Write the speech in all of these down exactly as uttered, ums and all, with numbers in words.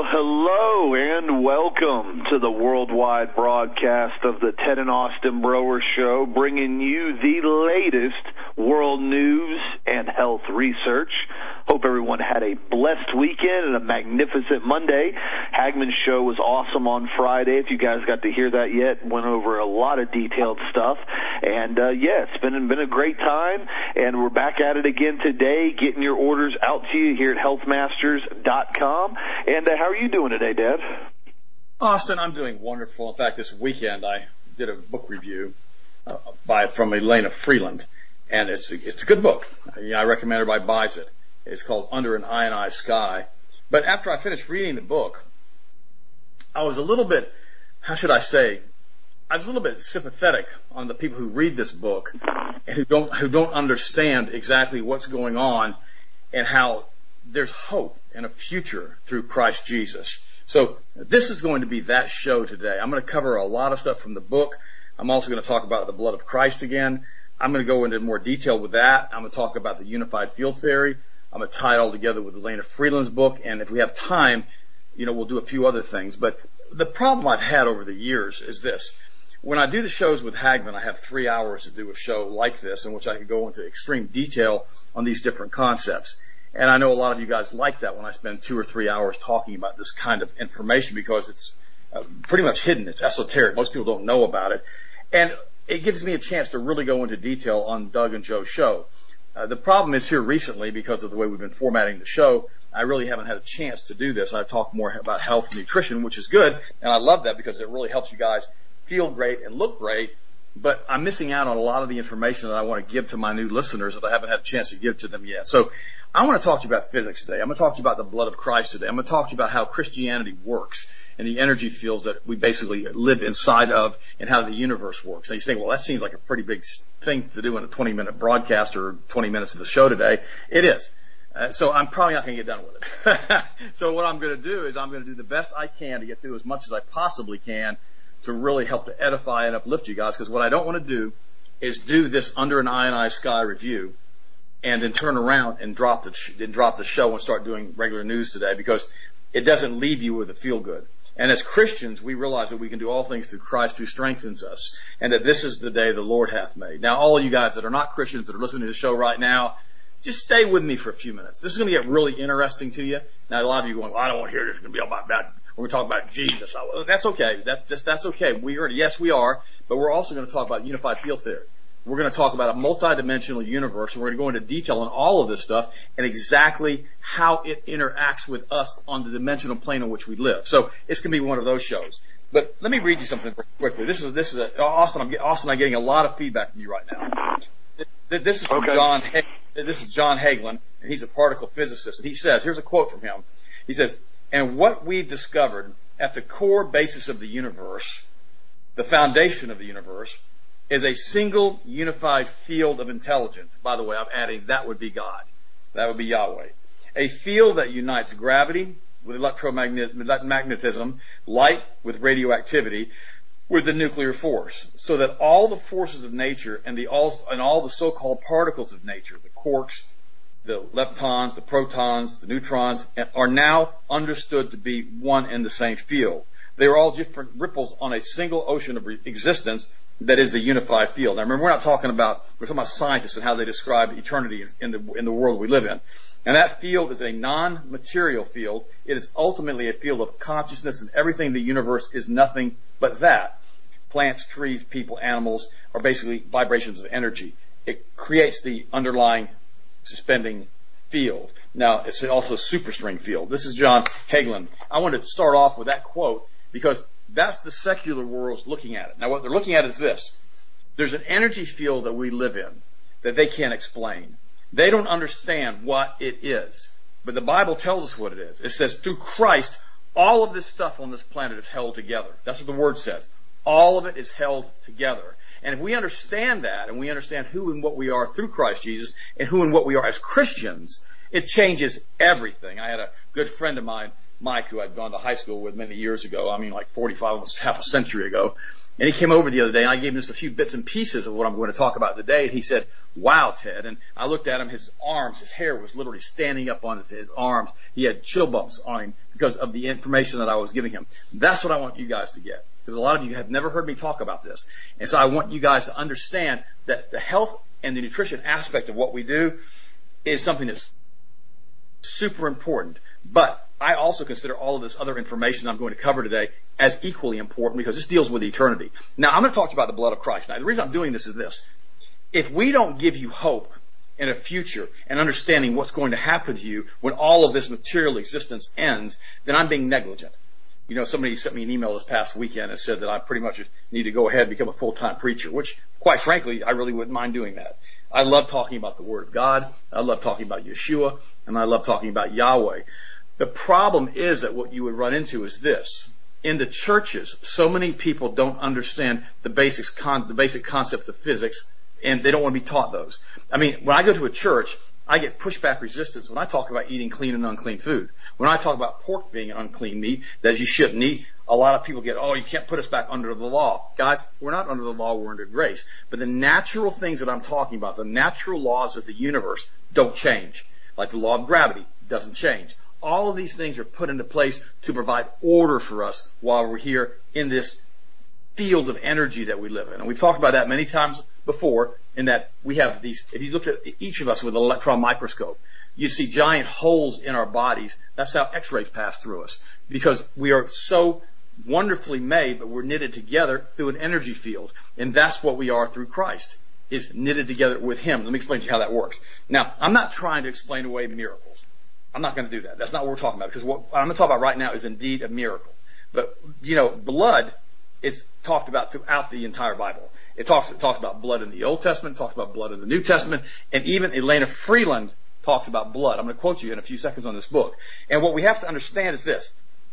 hello, and welcome to the worldwide broadcast of the Ted and Austin Broer Show, bringing you the latest world news and health research. Hope everyone had a blessed weekend and a magnificent Monday. Hagmann's show was awesome on Friday. If you guys got to hear that yet, went over a lot of detailed stuff. And, uh, yeah, it's been, been a great time, and we're back at it again today, getting your orders out to you here at health masters dot com. And uh, how are you doing today, Dad? Austin, I'm doing wonderful. In fact, this weekend I did a book review uh, by from Elena Freeland, and it's a, it's a good book. You know, I recommend everybody buys it. It's called Under an Ionized Sky. But after I finished reading the book, I was a little bit, how should I say, I was a little bit sympathetic on the people who read this book and who don't who don't understand exactly what's going on and how there's hope and a future through Christ Jesus. So this is going to be that show today. I'm going to cover a lot of stuff from the book. I'm also going to talk about the blood of Christ again. I'm going to go into more detail with that. I'm going to talk about the unified field theory. I'm going to tie it all together with Elena Freeland's book. And if we have time, you know, we'll do a few other things. But the problem I've had over the years is this. When I do the shows with Hagmann, I have three hours to do a show like this in which I can go into extreme detail on these different concepts. And I know a lot of you guys like that when I spend two or three hours talking about this kind of information because it's uh, pretty much hidden. It's esoteric. Most people don't know about it. And it gives me a chance to really go into detail on Doug and Joe's show. Uh, the problem is here recently, because of the way we've been formatting the show, I really haven't had a chance to do this. I've talked more about health and nutrition, which is good, and I love that because it really helps you guys feel great and look great. But I'm missing out on a lot of the information that I want to give to my new listeners that I haven't had a chance to give to them yet. So I want to talk to you about physics today. I'm going to talk to you about the blood of Christ today. I'm going to talk to you about how Christianity works and the energy fields that we basically live inside of and how the universe works. And you think, well, that seems like a pretty big thing to do in a twenty minute broadcast or twenty minutes of the show today. It is. Uh, so I'm probably not going to get done with it. So what I'm going to do is I'm going to do the best I can to get through as much as I possibly can to really help to edify and uplift you guys, because what I don't want to do is do this Under an Ionized Sky review and then turn around and drop the sh- and drop the show and start doing regular news today, because it doesn't leave you with a feel good. And as Christians, we realize that we can do all things through Christ who strengthens us, and that this is the day the Lord hath made. Now, all of you guys that are not Christians that are listening to the show right now, just stay with me for a few minutes. This is going to get really interesting to you. Now, a lot of you are going, well, I don't want to hear this. It's going to be all about that. We're going to talk about Jesus. Well, that's okay. That's just, that's okay. We are, yes, we are, but we're also going to talk about unified field theory. We're going to talk about a multidimensional universe, and we're going to go into detail on all of this stuff and exactly how it interacts with us on the dimensional plane on which we live. So it's going to be one of those shows. But let me read you something quickly. This is this is a, Austin. I'm Austin. I'm getting a lot of feedback from you right now. This is from okay. John. This is John Hagelin, and he's a particle physicist. And he says, here's a quote from him. He says, "And what we've discovered at the core basis of the universe, the foundation of the universe, is a single unified field of intelligence." By the way, I'm adding that would be God. That would be Yahweh. "A field that unites gravity with electromagnetism, light with radioactivity, with the nuclear force, so that all the forces of nature and the all and all the so-called particles of nature, the quarks, the leptons, the protons, the neutrons, are now understood to be one and the same field. They are all different ripples on a single ocean of existence that is the unified field." Now remember, we're not talking about, we're talking about scientists and how they describe eternity in the, in the world we live in. And that field is a non-material field. It is ultimately a field of consciousness, and everything in the universe is nothing but that. Plants, trees, people, animals are basically vibrations of energy. It creates the underlying suspending field. Now, it's also a superstring field. This is John Hagelin. I wanted to start off with that quote because that's the secular world's looking at it. Now, what they're looking at is this. There's an energy field that we live in that they can't explain. They don't understand what it is. But the Bible tells us what it is. It says, through Christ, all of this stuff on this planet is held together. That's what the Word says. All of it is held together. And if we understand that, and we understand who and what we are through Christ Jesus, and who and what we are as Christians, it changes everything. I had a good friend of mine, Mike, who I'd gone to high school with many years ago. I mean, like forty-five, almost half a century ago. And he came over the other day, and I gave him just a few bits and pieces of what I'm going to talk about today. And he said, "Wow, Ted." And I looked at him, his arms, his hair was literally standing up on his, his arms. He had chill bumps on him because of the information that I was giving him. That's what I want you guys to get, because a lot of you have never heard me talk about this. And so I want you guys to understand that the health and the nutrition aspect of what we do is something that's super important. But I also consider all of this other information I'm going to cover today as equally important, because this deals with eternity. Now, I'm going to talk to you about the blood of Christ. Now, the reason I'm doing this is this. If we don't give you hope in a future and understanding what's going to happen to you when all of this material existence ends, then I'm being negligent. You know, somebody sent me an email this past weekend and said that I pretty much need to go ahead and become a full-time preacher, which, quite frankly, I really wouldn't mind doing that. I love talking about the Word of God. I love talking about Yeshua. And I love talking about Yahweh. The problem is that what you would run into is this. In the churches, so many people don't understand the basics, con- the basic concepts of physics, and they don't want to be taught those. I mean, when I go to a church, I get pushback resistance when I talk about eating clean and unclean food. When I talk about pork being an unclean meat that you shouldn't eat, a lot of people get, "Oh, you can't put us back under the law." Guys, we're not under the law, we're under grace. But the natural things that I'm talking about, the natural laws of the universe, don't change. Like the law of gravity doesn't change. All of these things are put into place to provide order for us while we're here in this field of energy that we live in. And we've talked about that many times before, in that we have these, if you look at each of us with an electron microscope, you see giant holes in our bodies. That's how x-rays pass through us, because we are so wonderfully made, but we're knitted together through an energy field. And that's what we are through Christ, is knitted together with Him. Let me explain to you how that works. Now, I'm not trying to explain away miracles. I'm not going to do that. That's not what we're talking about, because what I'm going to talk about right now is indeed a miracle. But, you know, blood is talked about throughout the entire Bible. It talks, it talks about blood in the Old Testament, talks about blood in the New Testament, and even Elena Freeland talks about blood. I'm going to quote you in a few seconds on this book. And what we have to understand is this.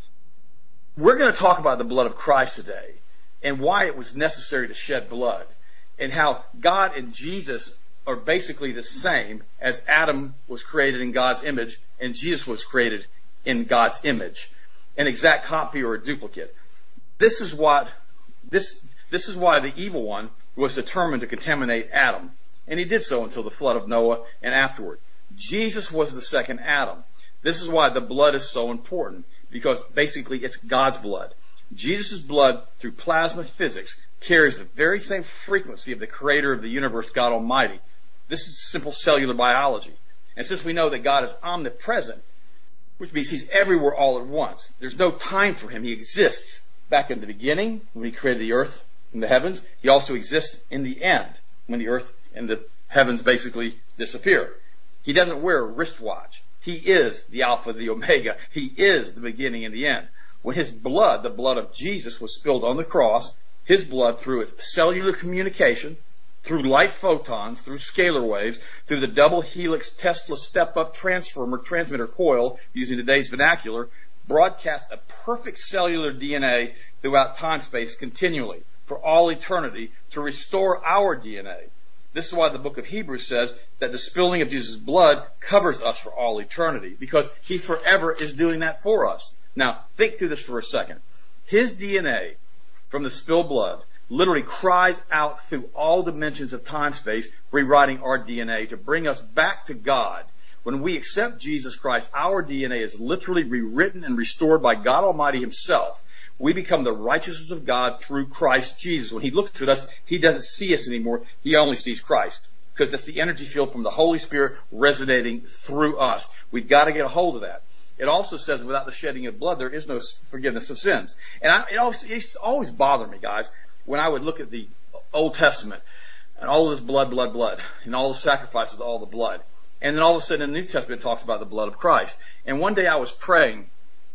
We're going to talk about the blood of Christ today, and why it was necessary to shed blood, and how God and Jesus are basically the same, as Adam was created in God's image and Jesus was created in God's image, an exact copy or a duplicate. This is what this this is why the evil one was determined to contaminate Adam, and he did so until the flood of Noah and afterward. Jesus was the second Adam. This is why the blood is so important, because basically it's God's blood. Jesus' blood, through plasma physics, carries the very same frequency of the creator of the universe, God Almighty. This is simple cellular biology. And since we know that God is omnipresent, which means He's everywhere all at once, there's no time for Him. He exists back in the beginning, when He created the earth and the heavens. He also exists in the end, when the earth and the heavens basically disappear. He doesn't wear a wristwatch. He is the Alpha, the Omega. He is the beginning and the end. When His blood, the blood of Jesus, was spilled on the cross, His blood, through its cellular communication, through light photons, through scalar waves, through the double helix Tesla step-up transformer transmitter coil, using today's vernacular, broadcasts a perfect cellular D N A throughout time-space continually, for all eternity, to restore our D N A. This is why the book of Hebrews says that the spilling of Jesus' blood covers us for all eternity, because He forever is doing that for us. Now, think through this for a second. His D N A, from the spilled blood, literally cries out through all dimensions of time-space, rewriting our D N A to bring us back to God. When we accept Jesus Christ, our D N A is literally rewritten and restored by God Almighty Himself. We become the righteousness of God through Christ Jesus. When He looks at us, He doesn't see us anymore. He only sees Christ, because that's the energy field from the Holy Spirit resonating through us. We've got to get a hold of that. It also says without the shedding of blood, there is no forgiveness of sins. And I, it, always, it used to always bother me, guys, when I would look at the Old Testament and all of this blood, blood, blood, and all the sacrifices, all the blood. And then all of a sudden in the New Testament it talks about the blood of Christ. And one day I was praying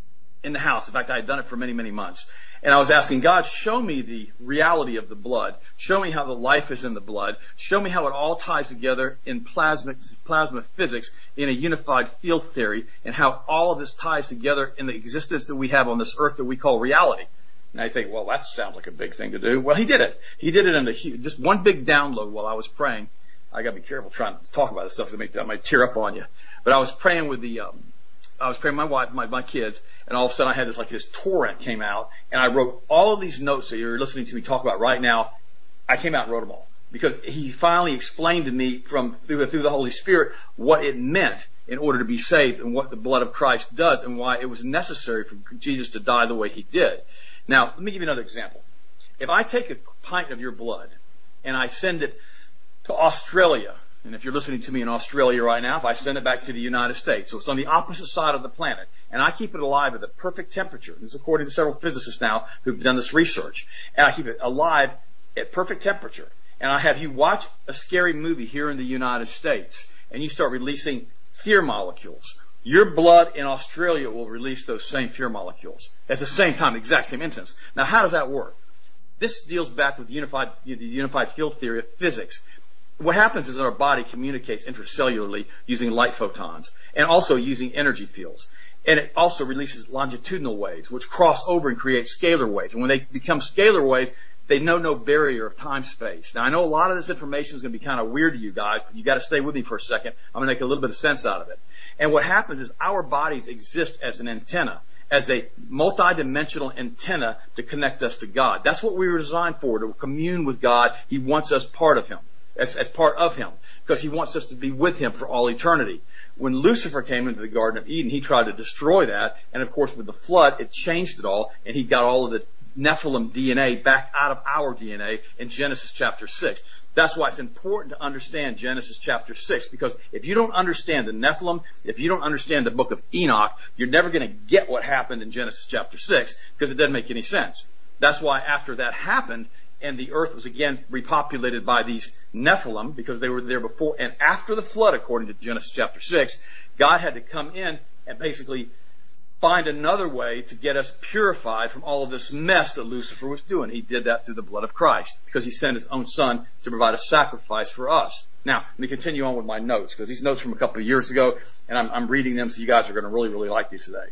in the house. In fact, I had done it for many, many months. And I was asking God, show me the reality of the blood. Show me how the life is in the blood. Show me how it all ties together in plasma, plasma physics in a unified field theory, and how all of this ties together in the existence that we have on this earth that we call reality. And I think, well, that sounds like a big thing to do. Well, He did it. He did it in a huge, just one big download while I was praying. I got to be careful trying to talk about this stuff because I might tear up on you. But I was praying with the um, I was praying with my wife, my, my kids, and all of a sudden I had this, like, this torrent came out, and I wrote all of these notes that you're listening to me talk about right now. I came out and wrote them all. Because he finally explained to me from through, through the Holy Spirit what it meant in order to be saved and what the blood of Christ does and why it was necessary for Jesus to die the way he did. Now, let me give you another example. If I take a pint of your blood and I send it to Australia, and if you're listening to me in Australia right now, if I send it back to the United States, so it's on the opposite side of the planet, and I keep it alive at the perfect temperature, this is according to several physicists now who've done this research, and I keep it alive at perfect temperature, and I have you watch a scary movie here in the United States, and you start releasing fear molecules. Your blood in Australia will release those same fear molecules at the same time, the exact same instance. Now, how does that work? This deals back with unified, the unified field theory of physics. What happens is that our body communicates intracellularly using light photons and also using energy fields. And it also releases longitudinal waves, which cross over and create scalar waves. And when they become scalar waves, they know no barrier of time-space. Now, I know a lot of this information is going to be kind of weird to you guys, but you got to stay with me for a second. I'm going to make a little bit of sense out of it. And what happens is our bodies exist as an antenna, as a multidimensional antenna to connect us to God. That's what we were designed for, to commune with God. He wants us part of Him, as, as part of Him, because He wants us to be with Him for all eternity. When Lucifer came into the Garden of Eden, he tried to destroy that, and of course with the flood, it changed it all, and he got all of the Nephilim D N A back out of our D N A in Genesis chapter six. That's why it's important to understand Genesis chapter six, because if you don't understand the Nephilim, if you don't understand the book of Enoch, you're never going to get what happened in Genesis chapter six, because it doesn't make any sense. That's why after that happened, and the earth was again repopulated by these Nephilim, because they were there before and after the flood, according to Genesis chapter six, God had to come in and basically find another way to get us purified from all of this mess that Lucifer was doing. He did that through the blood of Christ, because he sent his own son to provide a sacrifice for us. Now, let me continue on with my notes, because these notes from a couple of years ago, and I'm, I'm reading them, so you guys are going to really, really like these today.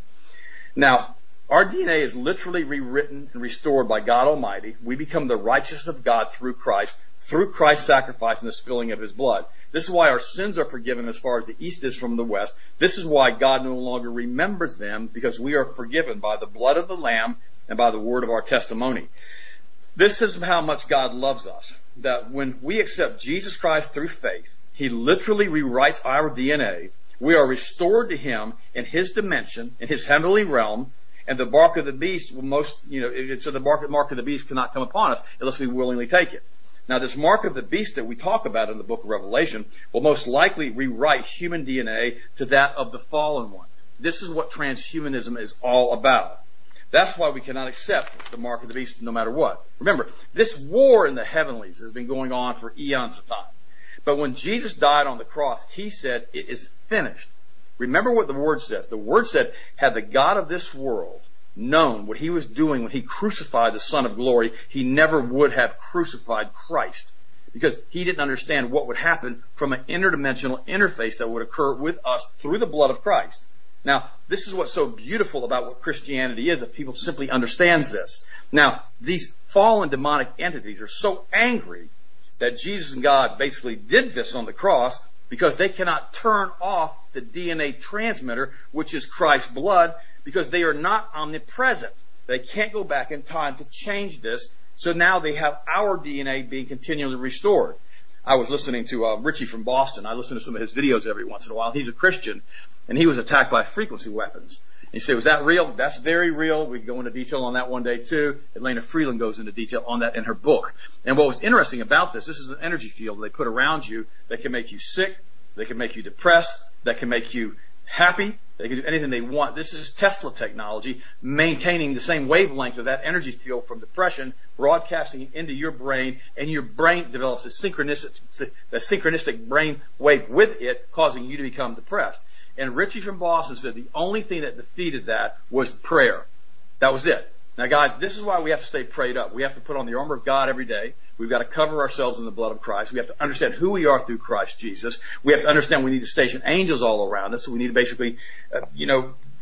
Now, our D N A is literally rewritten and restored by God Almighty. We become the righteousness of God through Christ, through Christ's sacrifice and the spilling of his blood. This is why our sins are forgiven as far as the east is from the west. This is why God no longer remembers them, because we are forgiven by the blood of the Lamb and by the word of our testimony. This is how much God loves us, that when we accept Jesus Christ through faith, He literally rewrites our D N A. We are restored to Him in His dimension, in His heavenly realm, and the mark of the beast will most, you know, so the mark, mark of the beast cannot come upon us unless we willingly take it. Now, this mark of the beast that we talk about in the book of Revelation will most likely rewrite human D N A to that of the fallen one. This is what transhumanism is all about. That's why we cannot accept the mark of the beast no matter what. Remember, this war in the heavenlies has been going on for eons of time. But when Jesus died on the cross, He said, "It is finished." Remember what the Word says. The Word said, had the God of this world known what He was doing when He crucified the Son of Glory, He never would have crucified Christ, because He didn't understand what would happen from an interdimensional interface that would occur with us through the blood of Christ. Now, this is what's so beautiful about what Christianity is, if people simply understands this. Now, these fallen demonic entities are so angry that Jesus and God basically did this on the cross, because they cannot turn off the D N A transmitter, which is Christ's blood, because they are not omnipresent. They can't go back in time to change this. So now they have our D N A being continually restored. I was listening to uh, Richie from Boston. I listen to some of his videos every once in a while. He's a Christian, and he was attacked by frequency weapons. And you say, was that real? That's very real. We can go into detail on that one day too. Elena Freeland goes into detail on that in her book. And what was interesting about this, this is an energy field they put around you that can make you sick, that can make you depressed, that can make you happy. They can do anything they want. This is Tesla technology, maintaining the same wavelength of that energy field from depression, broadcasting into your brain, and your brain develops a synchronistic, a synchronistic brain wave with it, causing you to become depressed. And Richie from Boston said the only thing that defeated that was prayer. That was it. Now, guys, this is why we have to stay prayed up. We have to put on the armor of God every day. We've got to cover ourselves in the blood of Christ. We have to understand who we are through Christ Jesus. We have to understand we need to station angels all around us. So we need to basically, uh, you know,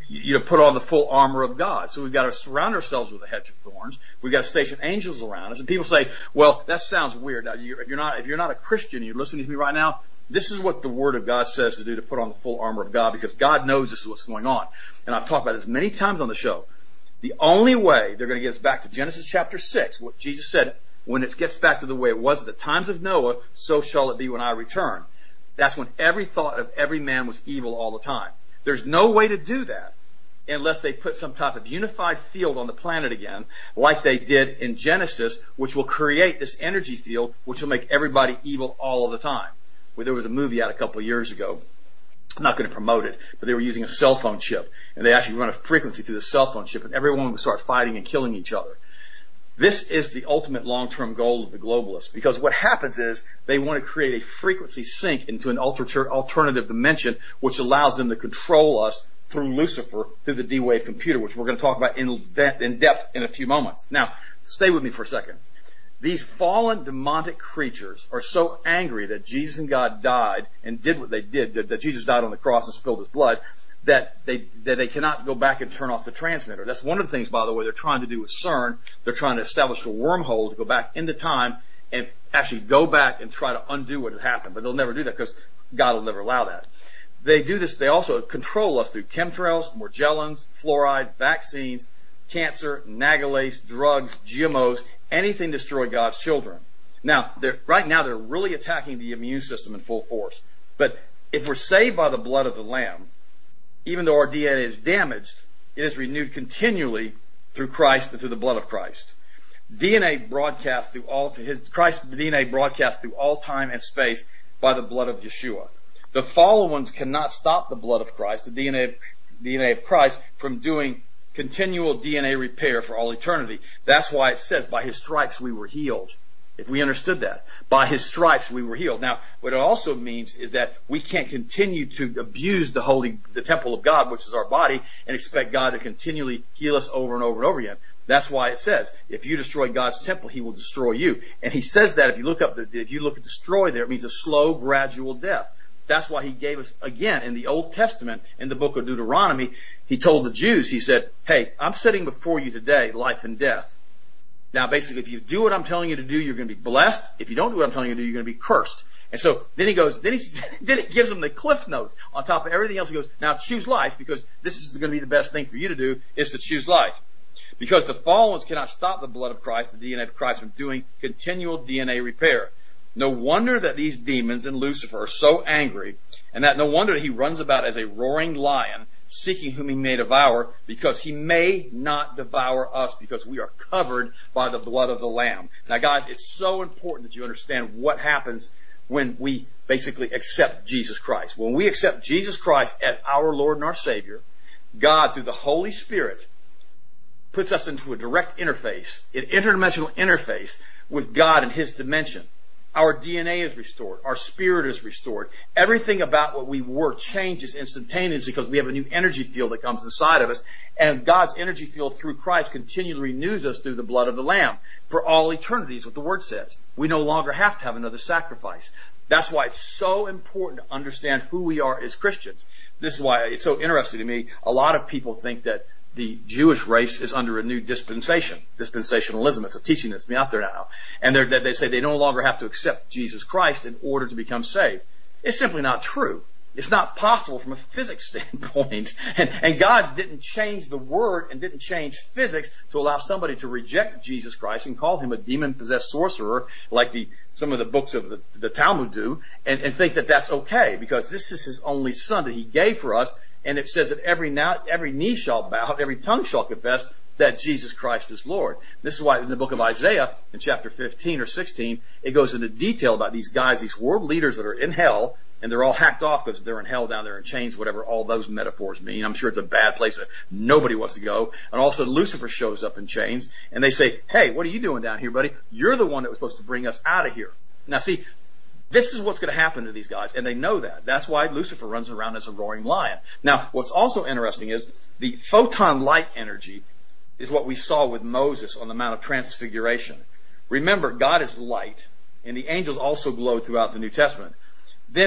you know, put on the full armor of God. So we've got to surround ourselves with a hedge of thorns. We've got to station angels around us. And people say, well, that sounds weird. Now, you, if you're not, if you're not a Christian, you're listening to me right now, this is what the Word of God says to do, to put on the full armor of God, because God knows this is what's going on. And I've talked about this many times on the show. The only way they're going to get us back to Genesis chapter six, what Jesus said, when it gets back to the way it was at the times of Noah, so shall it be when I return. That's when every thought of every man was evil all the time. There's no way to do that unless they put some type of unified field on the planet again, like they did in Genesis, which will create this energy field, which will make everybody evil all of the time. Well, there was a movie out a couple of years ago. I'm not going to promote it, but they were using a cell phone chip, and they actually run a frequency through the cell phone chip, and everyone would start fighting and killing each other. This is the ultimate long-term goal of the globalists, because what happens is they want to create a frequency sink into an alter- alternative dimension, which allows them to control us through Lucifer, through the D-Wave computer, which we're going to talk about in, in depth in a few moments. Now, stay with me for a second. These fallen demonic creatures are so angry that Jesus and God died and did what they did, that Jesus died on the cross and spilled his blood, that they that they cannot go back and turn off the transmitter. That's one of the things, by the way, they're trying to do with CERN. They're trying to establish a wormhole to go back into time and actually go back and try to undo what had happened. But they'll never do that because God will never allow that. They do this. They also control us through chemtrails, Morgellons, fluoride, vaccines, cancer, Nagalase, drugs, G M Os, anything to destroy God's children. Now, they're, right now they're really attacking the immune system in full force. But if we're saved by the blood of the Lamb, even though our D N A is damaged, it is renewed continually through Christ and through the blood of Christ. D N A broadcast through all, his Christ's D N A broadcast through all time and space by the blood of Yeshua. The fallen ones cannot stop the blood of Christ, the D N A, D N A of Christ, from doing continual D N A repair for all eternity. That's why it says, by his stripes we were healed. If we understood that. By his stripes we were healed. Now, what it also means is that we can't continue to abuse the holy, the temple of God, which is our body, and expect God to continually heal us over and over and over again. That's why it says, if you destroy God's temple, he will destroy you. And he says that if you look up, the, if you look at destroy there, it means a slow, gradual death. That's why he gave us, again, in the Old Testament, in the book of Deuteronomy, he told the Jews, he said, hey, I'm setting before you today life and death. Now, basically, if you do what I'm telling you to do, you're going to be blessed. If you don't do what I'm telling you to do, you're going to be cursed. And so then he goes, then he, then it gives them the cliff notes on top of everything else. He goes, now choose life, because this is going to be the best thing for you to do, is to choose life. Because the fallen ones cannot stop the blood of Christ, the D N A of Christ, from doing continual D N A repair. No wonder that these demons and Lucifer are so angry, and that no wonder that he runs about as a roaring lion, seeking whom he may devour, because he may not devour us, because we are covered by the blood of the Lamb. Now, guys, it's so important that you understand what happens when we basically accept Jesus Christ. When we accept Jesus Christ as our Lord and our Savior, God, through the Holy Spirit, puts us into a direct interface, an interdimensional interface with God in his dimension. Our D N A is restored. Our spirit is restored. Everything about what we were changes instantaneously because we have a new energy field that comes inside of us. And God's energy field through Christ continually renews us through the blood of the Lamb for all eternity is what the Word says. We no longer have to have another sacrifice. That's why it's so important to understand who we are as Christians. This is why it's so interesting to me. A lot of people think that the Jewish race is under a new dispensation. Dispensationalism. It's a teaching that's been out there now. And they say they no longer have to accept Jesus Christ in order to become saved. It's simply not true. It's not possible from a physics standpoint. And, and God didn't change the word and didn't change physics to allow somebody to reject Jesus Christ and call him a demon-possessed sorcerer like the, some of the books of the, the Talmud do, and, and think that that's okay because this is his only son that he gave for us. And it says that every now, every knee shall bow, every tongue shall confess that Jesus Christ is Lord. This is why in the book of Isaiah, in chapter fifteen or sixteen, it goes into detail about these guys, these world leaders that are in hell, and they're all hacked off because they're in hell down there in chains, whatever all those metaphors mean. I'm sure it's a bad place that nobody wants to go. And also Lucifer shows up in chains, and they say, hey, what are you doing down here, buddy? You're the one that was supposed to bring us out of here. Now see, this is what's going to happen to these guys, and they know that. That's why Lucifer runs around as a roaring lion. Now, what's also interesting is the photon light energy is what we saw with Moses on the Mount of Transfiguration. Remember, God is light, and the angels also glow throughout the New Testament. Then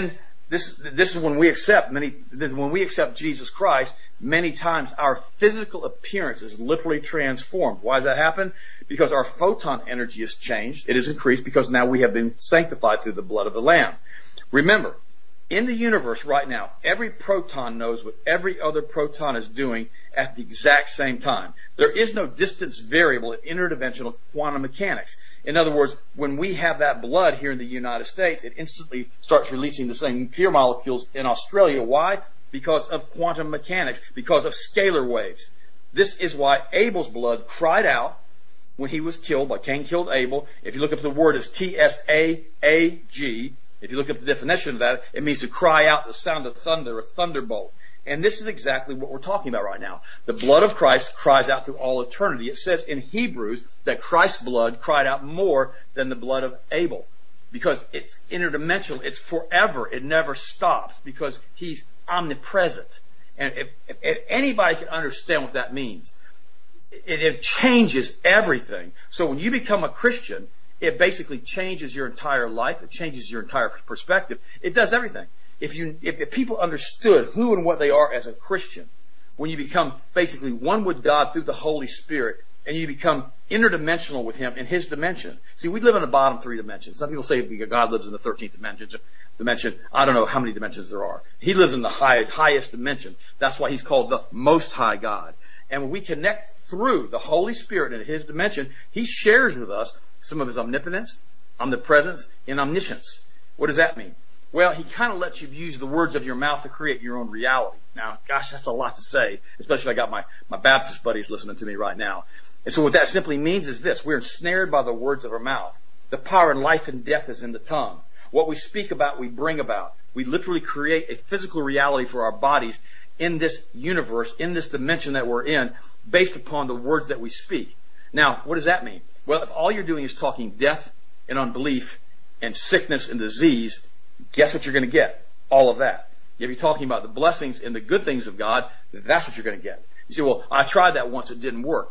this, this is when we accept many, when we accept Jesus Christ, many times our physical appearance is literally transformed. Why does that happen? Because our photon energy has changed. It has increased because now we have been sanctified through the blood of the Lamb. Remember, in the universe right now, every proton knows what every other proton is doing at the exact same time. There is no distance variable in interdimensional quantum mechanics. In other words, when we have that blood here in the United States, it instantly starts releasing the same pure molecules in Australia. Why? Because of quantum mechanics, because of scalar waves. This is why Abel's blood cried out when he was killed, by Cain killed Abel. If you look up the word, it's T S A A G. If you look up the definition of that, it means to cry out the sound of thunder, a thunderbolt. And this is exactly what we're talking about right now. The blood of Christ cries out through all eternity. It says in Hebrews that Christ's blood cried out more than the blood of Abel, because it's interdimensional. It's forever. It never stops, because he's omnipresent. And if, if, if anybody can understand what that means, it, it changes everything. So when you become a Christian, it basically changes your entire life. It changes your entire perspective. It does everything. If you, if, if people understood who and what they are as a Christian, when you become basically one with God through the Holy Spirit, and you become interdimensional with Him in His dimension. See, we live in the bottom three dimensions. Some people say God lives in the thirteenth dimension. Dimension. I don't know how many dimensions there are. He lives in the high, highest dimension. That's why He's called the Most High God. And when we connect through the Holy Spirit in His dimension, He shares with us some of His omnipotence, omnipresence, and omniscience. What does that mean? Well, He kind of lets you use the words of your mouth to create your own reality. Now, gosh, that's a lot to say, especially if I got my, my Baptist buddies listening to me right now. And so what that simply means is this: we're ensnared by the words of our mouth. The power in life and death is in the tongue. What we speak about, we bring about. We literally create a physical reality for our bodies in this universe, in this dimension that we're in, based upon the words that we speak. Now, what does that mean? Well, if all you're doing is talking death and unbelief and sickness and disease, guess what you're going to get? All of that. If you're talking about the blessings and the good things of God, that's what you're going to get. You say, well, I tried that once, it didn't work.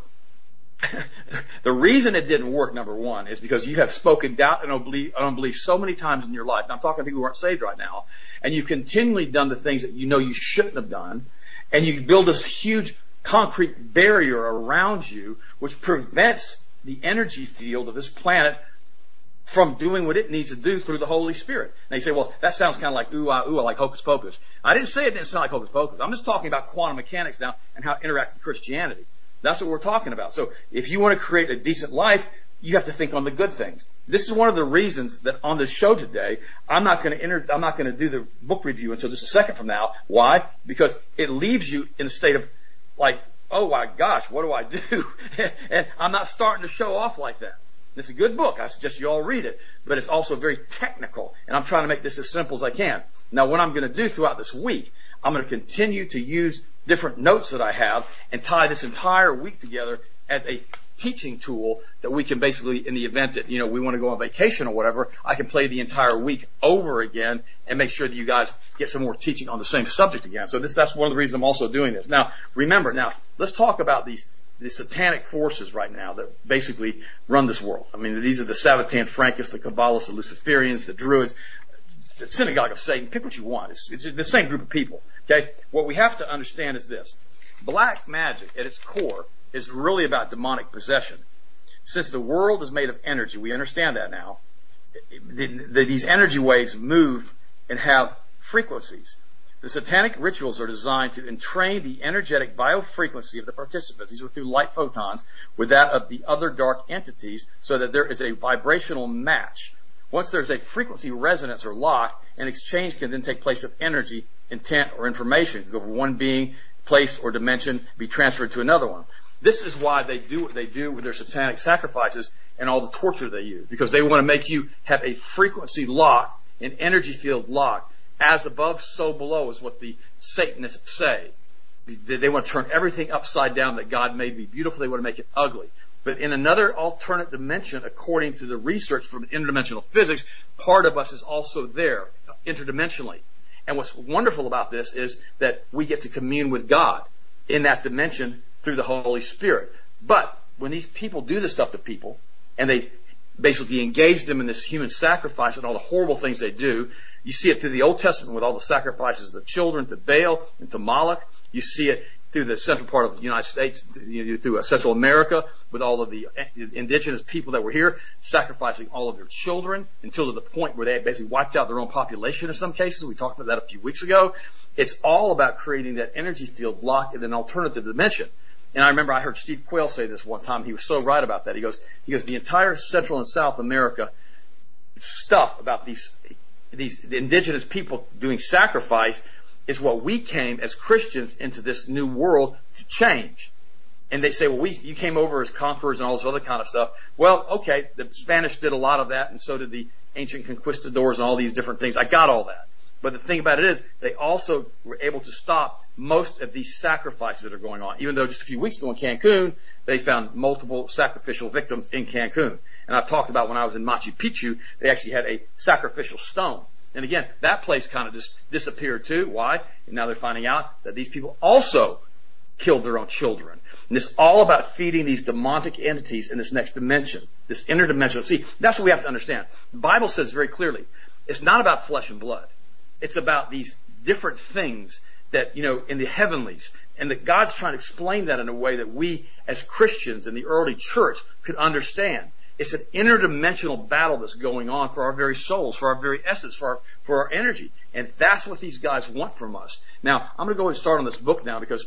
The reason it didn't work, number one, is because you have spoken doubt and unbelief, unbelief so many times in your life. Now, I'm talking to people who aren't saved right now. And you've continually done the things that you know you shouldn't have done. And you build this huge concrete barrier around you, which prevents the energy field of this planet from doing what it needs to do through the Holy Spirit. Now you say, well, that sounds kind of like ooh, ah, ooh, like hocus pocus. I didn't say it didn't sound like hocus pocus. I'm just talking about quantum mechanics now and how it interacts with Christianity. That's what we're talking about. So if you want to create a decent life, you have to think on the good things. This is one of the reasons that on this show today, I'm not going to enter, I'm not going to do the book review until just a second from now. Why? Because it leaves you in a state of like, oh my gosh, what do I do? And I'm not starting to show off like that. It's a good book. I suggest you all read it, but it's also very technical, and I'm trying to make this as simple as I can. Now, what I'm going to do throughout this week, I'm going to continue to use different notes that I have and tie this entire week together as a teaching tool that we can basically, in the event that, you know, we want to go on vacation or whatever, I can play the entire week over again and make sure that you guys get some more teaching on the same subject again. So this, that's one of the reasons I'm also doing this. Now, remember, now, let's talk about these the satanic forces right now that basically run this world. I mean, these are the Sabbatan Frankists, the Kabbalists, the Luciferians, the Druids, the synagogue of Satan. Pick what you want. It's, it's the same group of people. Okay? What we have to understand is this. Black magic, at its core, is really about demonic possession. Since the world is made of energy, we understand that now, the, the, these energy waves move and have frequencies. The satanic rituals are designed to entrain the energetic biofrequency of the participants, these are through light photons, with that of the other dark entities, so that there is a vibrational match. Once there's a frequency resonance or lock, an exchange can then take place of energy, intent, or information. Go from one being, place, or dimension, be transferred to another one. This is why they do what they do with their satanic sacrifices and all the torture they use, because they want to make you have a frequency lock, an energy field lock. As above, so below is what the Satanists say. They want to turn everything upside down that God made be beautiful. They want to make it ugly. But in another alternate dimension, according to the research from interdimensional physics, part of us is also there, interdimensionally. And what's wonderful about this is that we get to commune with God in that dimension through the Holy Spirit. But when these people do this stuff to people, and they basically engage them in this human sacrifice and all the horrible things they do, You see it through the Old Testament with all the sacrifices of the children to Baal and to Moloch. You see it through the central part of the United States, through Central America, with all of the indigenous people that were here, sacrificing all of their children until to the point where they basically wiped out their own population in some cases. We talked about that a few weeks ago. It's all about creating that energy field block in an alternative dimension. And I remember I heard Steve Quayle say this one time. He was so right about that. He goes, he goes, the entire Central and South America stuff about these, these the indigenous people doing sacrifice is what we came as Christians into this new world to change. And they say, well, we, you came over as conquerors and all this other kind of stuff. Well, okay, the Spanish did a lot of that, and so did the ancient conquistadors and all these different things. I got all that. But the thing about it is, they also were able to stop most of these sacrifices that are going on. Even though just a few weeks ago in Cancun, they found multiple sacrificial victims in Cancun. And I've talked about when I was in Machu Picchu, they actually had a sacrificial stone. And again, that place kind of just disappeared too. Why? And now they're finding out that these people also killed their own children. And it's all about feeding these demonic entities in this next dimension, this interdimensional. See, that's what we have to understand. The Bible says very clearly, it's not about flesh and blood. It's about these different things that, you know, in the heavenlies. And that God's trying to explain that in a way that we as Christians in the early church could understand. It's an interdimensional battle that's going on for our very souls, for our very essence, for our, for our energy. And that's what these guys want from us. Now, I'm going to go and start on this book now because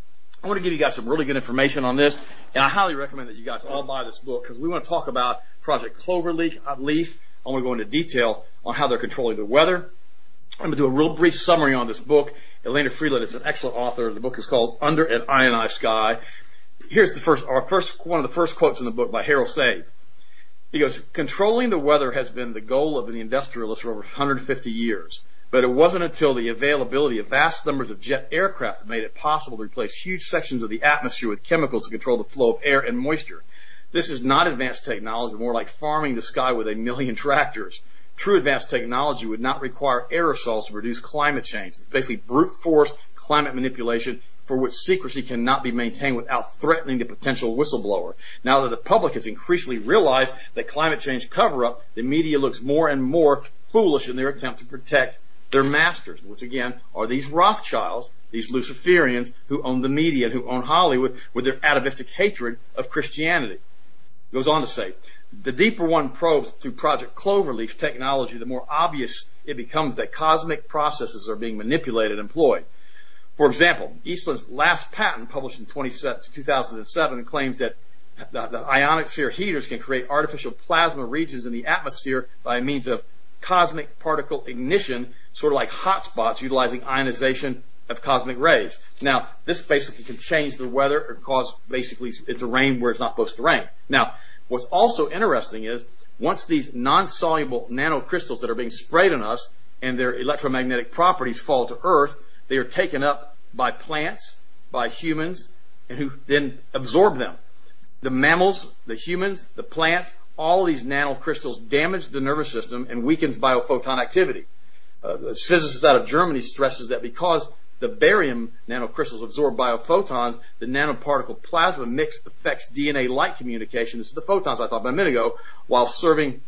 I want to give you guys some really good information on this. And I highly recommend that you guys all buy this book because we want to talk about Project Cloverleaf. I want to go into detail on how they're controlling the weather. I'm going to do a real brief summary on this book. Elena Freeland is an excellent author. The book is called Under an Ionized Sky. Here's the first, our first, one of the first quotes in the book by Harold Save. He goes, controlling the weather has been the goal of the industrialists for over one hundred fifty years, but it wasn't until the availability of vast numbers of jet aircraft that made it possible to replace huge sections of the atmosphere with chemicals to control the flow of air and moisture. This is not advanced technology, more like farming the sky with a million tractors. True advanced technology would not require aerosols to reduce climate change. It's basically brute force climate manipulation for which secrecy cannot be maintained without threatening the potential whistleblower. Now that the public has increasingly realized that climate change cover-up, the media looks more and more foolish in their attempt to protect their masters, which again are these Rothschilds, these Luciferians who own the media and who own Hollywood with their atavistic hatred of Christianity. It goes on to say, the deeper one probes through Project Cloverleaf technology, the more obvious it becomes that cosmic processes are being manipulated and employed. For example, Eastland's last patent, published in two thousand seven, claims that the, the ionic sphere heaters can create artificial plasma regions in the atmosphere by means of cosmic particle ignition, sort of like hotspots utilizing ionization of cosmic rays. Now, this basically can change the weather or cause basically it to rain where it's not supposed to rain. Now, what's also interesting is once these non-soluble nanocrystals that are being sprayed on us and their electromagnetic properties fall to Earth, they are taken up by plants, by humans, and who then absorb them. The mammals, the humans, the plants, all these nanocrystals damage the nervous system and weakens biophoton activity. Uh, the physicist out of Germany stresses that because the barium nanocrystals absorb biophotons, the nanoparticle plasma mix affects D N A light communication. This is the photons I talked about a minute ago, while serving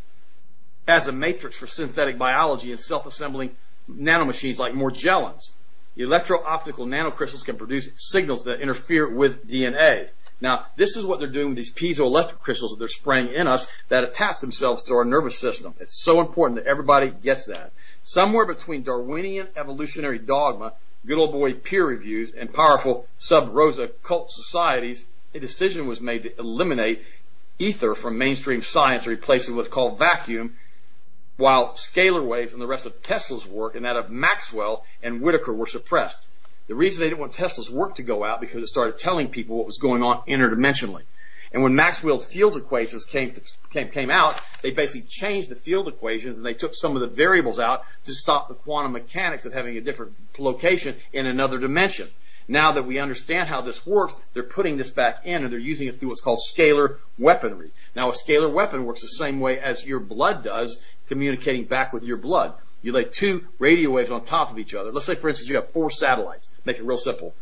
as a matrix for synthetic biology and self-assembling nanomachines like Morgellons. The electro-optical nanocrystals can produce signals that interfere with D N A. Now, this is what they're doing with these piezoelectric crystals that they're spraying in us that attach themselves to our nervous system. It's so important that everybody gets that. Somewhere between Darwinian evolutionary dogma, good old boy peer reviews, and powerful sub-rosa cult societies, a decision was made to eliminate ether from mainstream science and replace it with what's called vacuum, while scalar waves and the rest of Tesla's work and that of Maxwell and Whittaker were suppressed. The reason they didn't want Tesla's work to go out because it started telling people what was going on interdimensionally. And when Maxwell's field equations came, to, came, came out, they basically changed the field equations and they took some of the variables out to stop the quantum mechanics of having a different location in another dimension. Now that we understand how this works, they're putting this back in and they're using it through what's called scalar weaponry. Now a scalar weapon works the same way as your blood does, communicating back with your blood. You lay two radio waves on top of each other. Let's say, for instance, you have four satellites. Make it real simple.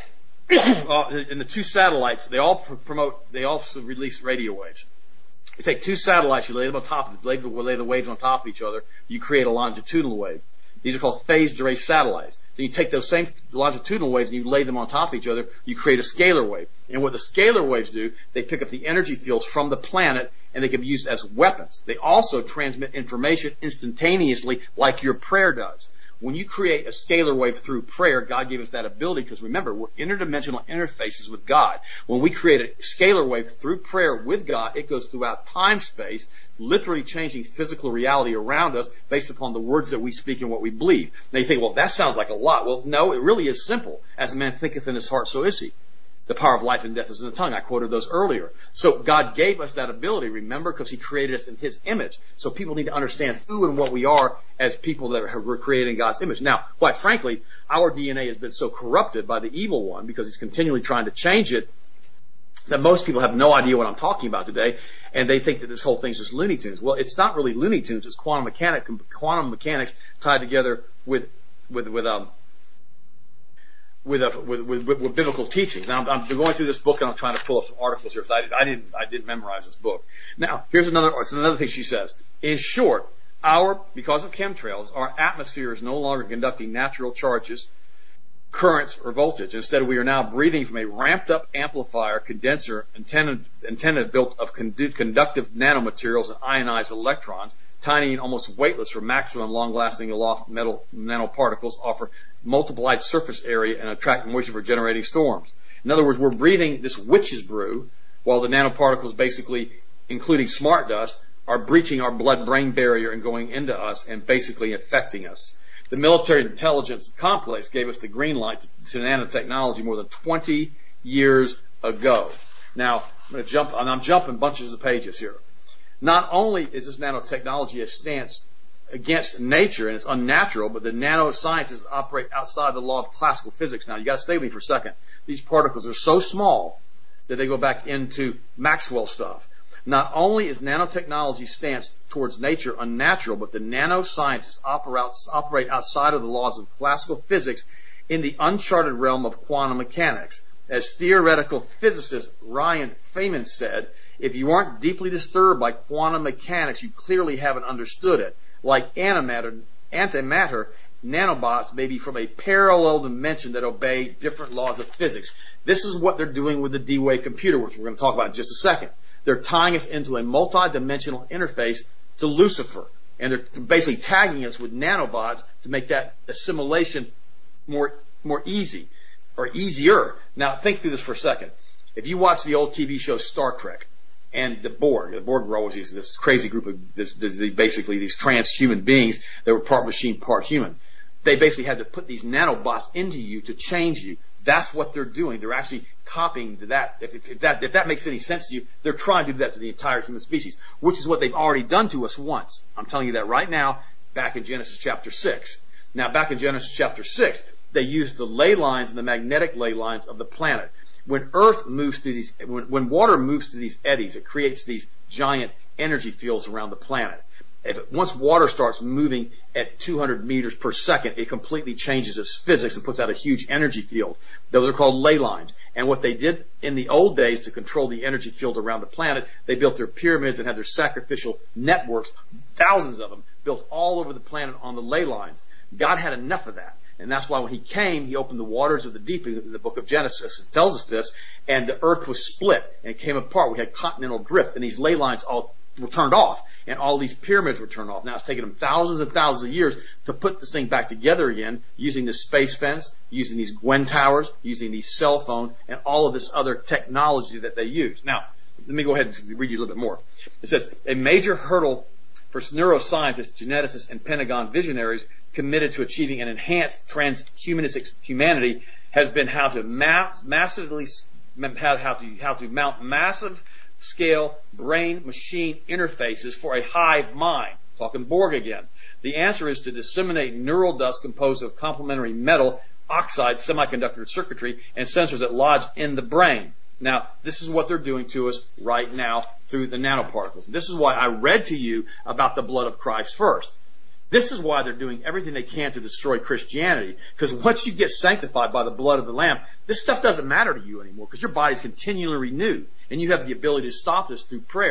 uh, and the two satellites, they all pr- promote, they also release radio waves. You take two satellites, you lay them on top of, lay the, lay the waves on top of each other, you create a longitudinal wave. These are called phased array satellites. Then you take those same longitudinal waves and you lay them on top of each other, you create a scalar wave. And what the scalar waves do, they pick up the energy fields from the planet and they can be used as weapons. They also transmit information instantaneously like your prayer does. When you create a scalar wave through prayer, God gave us that ability because remember, we're interdimensional interfaces with God. When we create a scalar wave through prayer with God, it goes throughout time space, literally changing physical reality around us based upon the words that we speak and what we believe. Now you think, well, that sounds like a lot. Well, no, it really is simple. As a man thinketh in his heart, so is he. The power of life and death is in the tongue. I quoted those earlier. So God gave us that ability, remember, because He created us in His image. So people need to understand who and what we are as people that are created in God's image. Now, quite frankly, our D N A has been so corrupted by the evil one because he's continually trying to change it that most people have no idea what I'm talking about today, and they think that this whole thing's just Looney Tunes. Well, it's not really Looney Tunes. It's quantum mechanics, quantum mechanics tied together with with with um. With, a, with, with, with biblical teachings. Now, I'm, I'm going through this book and I'm trying to pull up some articles here because I, I didn't, I didn't memorize this book. Now, here's another, it's another thing she says. In short, our, because of chemtrails, our atmosphere is no longer conducting natural charges, currents, or voltage. Instead, we are now breathing from a ramped up amplifier, condenser, antenna, antenna built of condu- conductive nanomaterials and ionized electrons, tiny and almost weightless for maximum long-lasting aloft metal nanoparticles, offer multiplied surface area and attract moisture for generating storms. In other words, we're breathing this witch's brew while the nanoparticles basically, including smart dust, are breaching our blood-brain barrier and going into us and basically affecting us. The military intelligence complex gave us the green light to, to nanotechnology more than twenty years ago. Now, I'm going to jump, and I'm jumping bunches of pages here. Not only is this nanotechnology a stance against nature and it's unnatural, but the nanosciences operate outside the law of classical physics. Now, you got to stay with me for a second. These particles are so small that they go back into Maxwell stuff. Not only is nanotechnology's stance towards nature unnatural, but the nanosciences operate outside of the laws of classical physics in the uncharted realm of quantum mechanics. As theoretical physicist Ryan Feynman said, if you aren't deeply disturbed by quantum mechanics, you clearly haven't understood it. Like antimatter, antimatter, nanobots may be from a parallel dimension that obey different laws of physics. This is what they're doing with the D-Wave computer, which we're going to talk about in just a second. They're tying us into a multi-dimensional interface to Lucifer. And they're basically tagging us with nanobots to make that assimilation more, more easy, or easier. Now, think through this for a second. If you watch the old T V show Star Trek, and the Borg, the Borg were always these, this crazy group of, this, this, basically these transhuman beings that were part machine, part human. They basically had to put these nanobots into you to change you. That's what they're doing. They're actually copying to that. If, if, if that. if that makes any sense to you, they're trying to do that to the entire human species, which is what they've already done to us once. I'm telling you that right now, back in Genesis chapter six. Now, back in Genesis chapter six, they used the ley lines and the magnetic ley lines of the planet. When Earth moves through these, when, when water moves through these eddies, it creates these giant energy fields around the planet. If it, once water starts moving at two hundred meters per second, it completely changes its physics and puts out a huge energy field. Those are called ley lines. And what they did in the old days to control the energy field around the planet, they built their pyramids and had their sacrificial networks, thousands of them, built all over the planet on the ley lines. God had enough of that. And that's why when He came, He opened the waters of the deep in the book of Genesis. It tells us this. And the earth was split and it came apart. We had continental drift and these ley lines all were turned off. And all these pyramids were turned off. Now it's taken them thousands and thousands of years to put this thing back together again using this space fence, using these Gwen towers, using these cell phones, and all of this other technology that they use. Now, let me go ahead and read you a little bit more. It says, a major hurdle for neuroscientists, geneticists, and Pentagon visionaries committed to achieving an enhanced transhumanistic humanity has been how to ma- massively how, how to how to mount massive scale brain-machine interfaces for a hive mind. Talking Borg again. The answer is to disseminate neural dust composed of complementary metal, oxide, semiconductor circuitry, and sensors that lodge in the brain. Now, this is what they're doing to us right now through the nanoparticles. This is why I read to you about the blood of Christ first. This is why they're doing everything they can to destroy Christianity. Because once you get sanctified by the blood of the Lamb, this stuff doesn't matter to you anymore because your body's continually renewed. And you have the ability to stop this through prayer.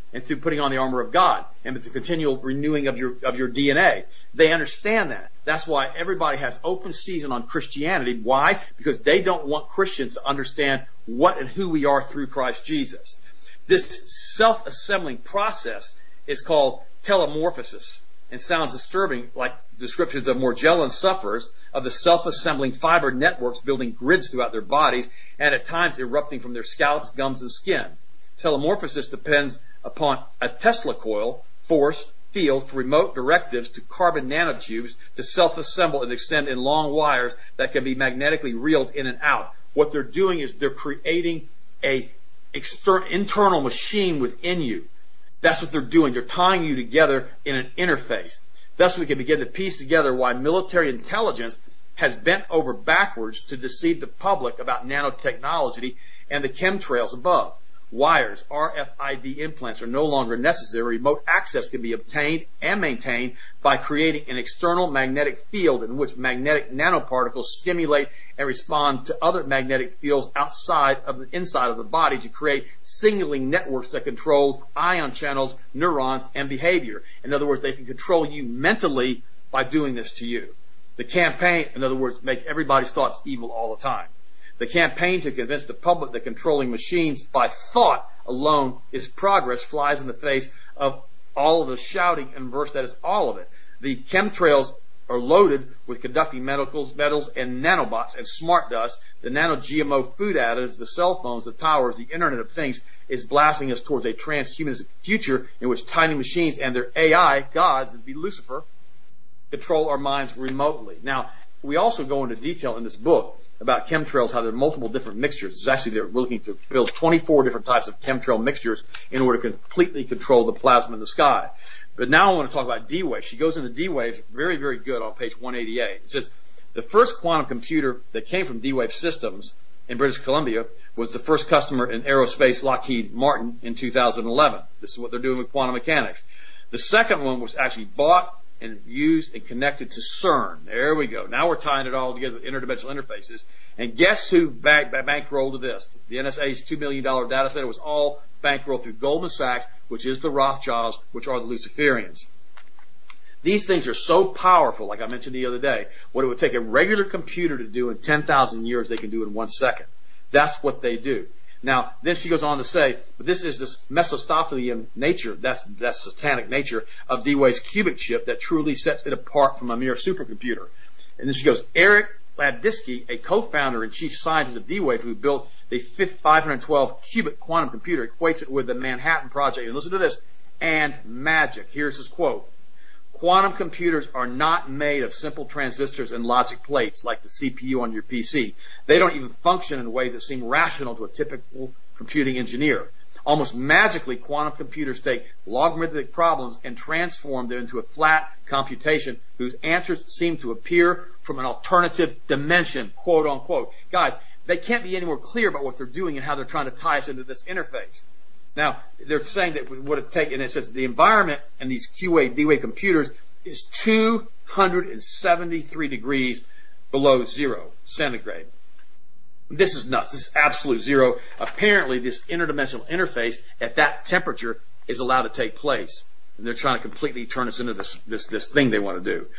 and through putting on the armor of God, and it's a continual renewing of your of your D N A. They understand that. That's why everybody has open season on Christianity. Why? Because they don't want Christians to understand what and who we are through Christ Jesus. This self-assembling process is called telemorphosis and sounds disturbing, like descriptions of Morgellons sufferers of the self-assembling fiber networks building grids throughout their bodies and at times erupting from their scalps, gums, and skin. Telemorphosis depends upon a Tesla coil, force, field for remote directives to carbon nanotubes to self-assemble and extend in long wires that can be magnetically reeled in and out. What they're doing is they're creating a external, internal machine within you. That's what they're doing. They're tying you together in an interface. Thus we can begin to piece together why military intelligence has bent over backwards to deceive the public about nanotechnology and the chemtrails above. Wires, R F I D implants are no longer necessary. Remote access can be obtained and maintained by creating an external magnetic field in which magnetic nanoparticles stimulate and respond to other magnetic fields outside of the inside of the body to create signaling networks that control ion channels, neurons, and behavior. In other words, they can control you mentally by doing this to you. The campaign, in other words, make everybody's thoughts evil all the time. The campaign to convince the public that controlling machines by thought alone is progress flies in the face of all of the shouting and verse that is all of it. The chemtrails are loaded with conducting metals, metals and nanobots and smart dust. The nano-G M O food additives, the cell phones, the towers, the Internet of Things is blasting us towards a transhumanistic future in which tiny machines and their A I, gods, that'd be Lucifer, control our minds remotely. Now, we also go into detail in this book about chemtrails, how there are multiple different mixtures. It's actually, they're looking to build twenty-four different types of chemtrail mixtures in order to completely control the plasma in the sky. But now I want to talk about D-Wave. She goes into D-Wave, very, very good on page one eighty-eight. It says, the first quantum computer that came from D-Wave Systems in British Columbia was the first customer in aerospace, Lockheed Martin, in two thousand eleven. This is what they're doing with quantum mechanics. The second one was actually bought and used and connected to CERN. There we go. Now we're tying it all together with interdimensional interfaces. And guess who bank, bankrolled this? The N S A's two million dollars data set was all bankrolled through Goldman Sachs, which is the Rothschilds, which are the Luciferians. These things are so powerful, like I mentioned the other day, what it would take a regular computer to do in ten thousand years, they can do in one second. That's what they do. Now, then she goes on to say, but this is this Mephistophelian nature, that's, that's satanic nature of D-Wave's cubic chip that truly sets it apart from a mere supercomputer. And then she goes, Eric Ladisky, a co-founder and chief scientist of D-Wave who built the five hundred twelve qubit quantum computer, equates it with the Manhattan Project. And listen to this, and magic. Here's his quote. Quantum computers are not made of simple transistors and logic plates like the C P U on your P C. They don't even function in ways that seem rational to a typical computing engineer. Almost magically, quantum computers take logarithmic problems and transform them into a flat computation whose answers seem to appear from an alternative dimension, quote unquote. Guys, they can't be any more clear about what they're doing and how they're trying to tie us into this interface. Now, they're saying that what it take, and it says the environment in these Q-Wave, D-Wave computers is two hundred seventy-three degrees below zero centigrade. This is nuts. This is absolute zero. Apparently, this interdimensional interface at that temperature is allowed to take place. And they're trying to completely turn us into this, this, this thing they want to do.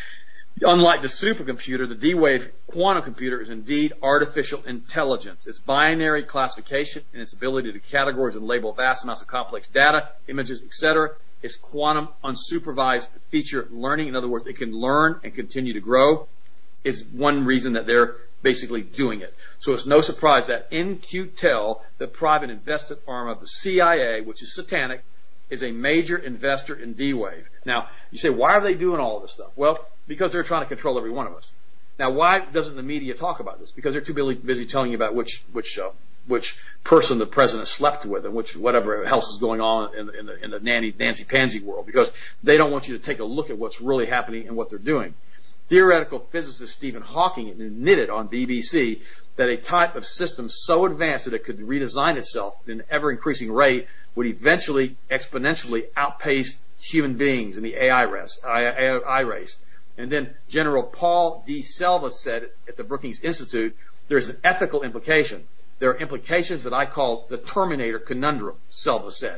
Unlike the supercomputer, the D-Wave quantum computer is indeed artificial intelligence. Its binary classification and its ability to categorize and label vast amounts of complex data, images, et cetera, is quantum unsupervised feature learning. In other words, it can learn and continue to grow, is one reason that they're basically doing it. So it's no surprise that In Q Tel, the private invested arm of the C I A, which is satanic, is a major investor in D-Wave. Now, you say, why are they doing all of this stuff? Well, because they're trying to control every one of us. Now, why doesn't the media talk about this? Because they're too busy, busy telling you about which which uh, which person the president slept with and which whatever else is going on in, in the in the nanny Nancy Pansy world. Because they don't want you to take a look at what's really happening and what they're doing. Theoretical physicist Stephen Hawking admitted on B B C that a type of system so advanced that it could redesign itself at an ever-increasing rate would eventually exponentially outpace human beings in the A I race. I, I, I race. And then General Paul D. Selva said at the Brookings Institute, there's an ethical implication. There are implications that I call the Terminator conundrum, Selva said.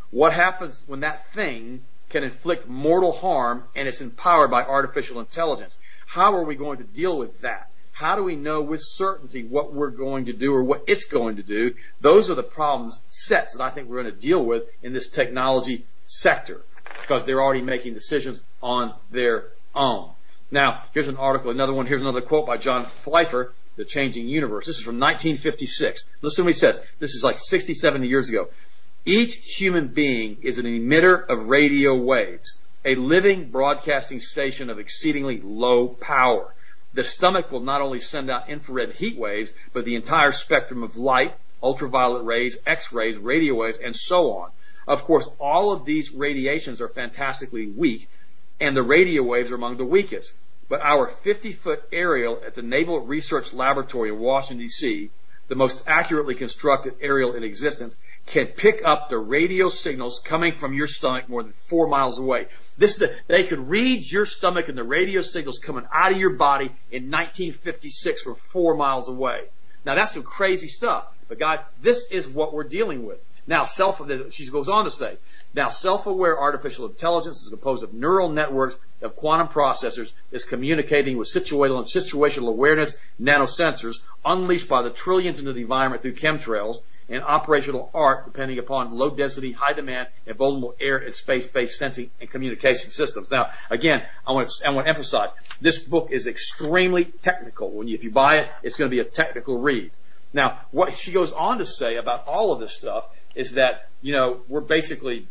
What happens when that thing can inflict mortal harm and it's empowered by artificial intelligence? How are we going to deal with that? How do we know with certainty what we're going to do or what it's going to do? Those are the problems sets that I think we're going to deal with in this technology sector, because they're already making decisions on their own. Now, here's an article, another one, here's another quote by John Pfeiffer, The Changing Universe. This is from nineteen fifty-six. Listen to what he says. This is like sixty, seventy years ago. Each human being is an emitter of radio waves, a living broadcasting station of exceedingly low power. The stomach will not only send out infrared heat waves, but the entire spectrum of light, ultraviolet rays, X-rays, radio waves, and so on. Of course, all of these radiations are fantastically weak, and the radio waves are among the weakest. But our fifty-foot aerial at the Naval Research Laboratory in Washington, D C, the most accurately constructed aerial in existence, can pick up the radio signals coming from your stomach more than four miles away. This is the, they could read your stomach and the radio signals coming out of your body in nineteen fifty-six from four miles away. Now that's some crazy stuff. But guys, this is what we're dealing with. Now, self, she goes on to say, now self-aware artificial intelligence is composed of neural networks of quantum processors is communicating with situational and situational awareness nanosensors unleashed by the trillions into the environment through chemtrails and operational art depending upon low density, high demand, and vulnerable air and space-based sensing and communication systems. Now, again, I want to, I want to emphasize, this book is extremely technical. When you, if you buy it, it's going to be a technical read. Now, what she goes on to say about all of this stuff is that, you know, we're basically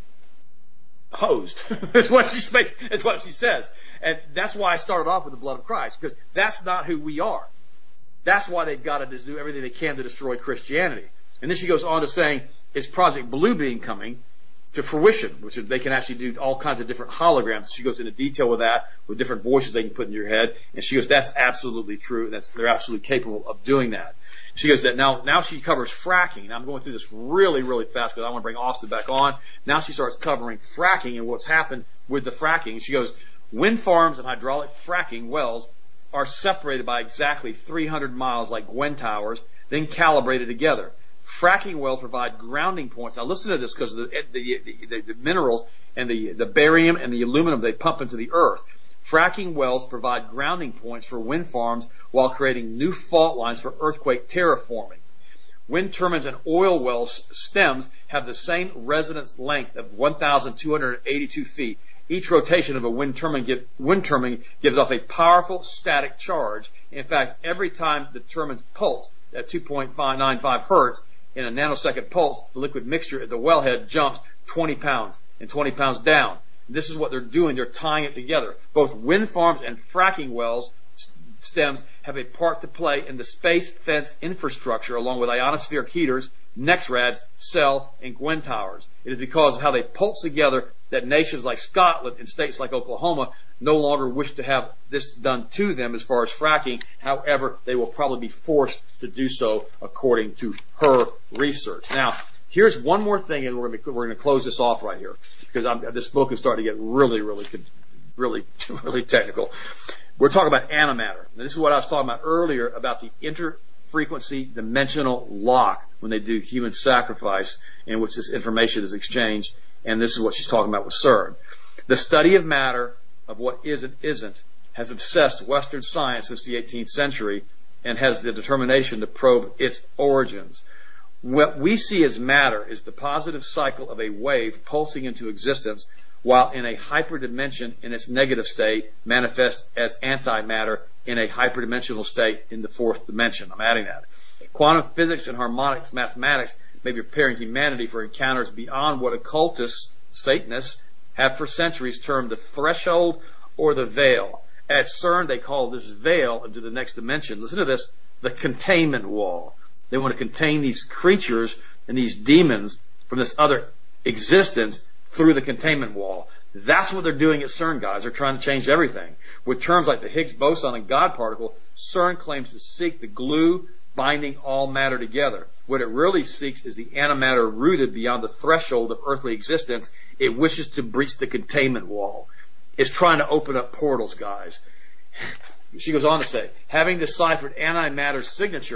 hosed. It's what she it's what she says. And that's why I started off with the blood of Christ, because that's not who we are. That's why they've got to do everything they can to destroy Christianity. And then she goes on to saying, is Project Bluebeam coming to fruition, which is they can actually do all kinds of different holograms. She goes into detail with that, with different voices they can put in your head. And she goes, that's absolutely true. That's, they're absolutely capable of doing that. She goes that now, now she covers fracking. And I'm going through this really, really fast because I want to bring Austin back on. Now she starts covering fracking and what's happened with the fracking. She goes, wind farms and hydraulic fracking wells are separated by exactly three hundred miles like Gwen Towers, then calibrated together. Fracking wells provide grounding points. Now listen to this, because the, the, the, the minerals and the, the barium and the aluminum they pump into the earth. Fracking wells provide grounding points for wind farms while creating new fault lines for earthquake terraforming. Wind turbines and oil wells stems have the same resonance length of one thousand two hundred eighty-two feet. Each rotation of a wind turbine, give, wind turbine gives off a powerful static charge. In fact, every time the turbines pulse at two point nine five hertz in a nanosecond pulse, the liquid mixture at the wellhead jumps twenty pounds and twenty pounds down. This is what they're doing. They're tying it together. Both wind farms and fracking wells stems have a part to play in the space fence infrastructure, along with ionospheric heaters, NEXRADs, CELL, and Gwen Towers. It is because of how they pulse together that nations like Scotland and states like Oklahoma no longer wish to have this done to them as far as fracking. However, they will probably be forced to do so according to her research. Now, here's one more thing, and we're going to, we're going to close this off right here, because I'm, this book is starting to get really, really, really, really technical. We're talking about antimatter. Now, this is what I was talking about earlier about the interfrequency dimensional lock when they do human sacrifice, in which this information is exchanged, and this is what she's talking about with CERN. The study of matter, of what is and isn't, has obsessed Western science since the eighteenth century and has the determination to probe its origins. What we see as matter is the positive cycle of a wave pulsing into existence, while in a hyperdimension in its negative state manifests as antimatter in a hyperdimensional state in the fourth dimension. I'm adding that. Quantum physics and harmonics mathematics may be preparing humanity for encounters beyond what occultists, Satanists, have for centuries termed the threshold or the veil. At CERN, they call this veil into the next dimension, listen to this, the containment wall. They want to contain these creatures and these demons from this other existence through the containment wall. That's what they're doing at CERN, guys. They're trying to change everything. With terms like the Higgs boson and God particle, CERN claims to seek the glue binding all matter together. What it really seeks is the antimatter rooted beyond the threshold of earthly existence. It wishes to breach the containment wall. It's trying to open up portals, guys. She goes on to say, having deciphered antimatter's signature,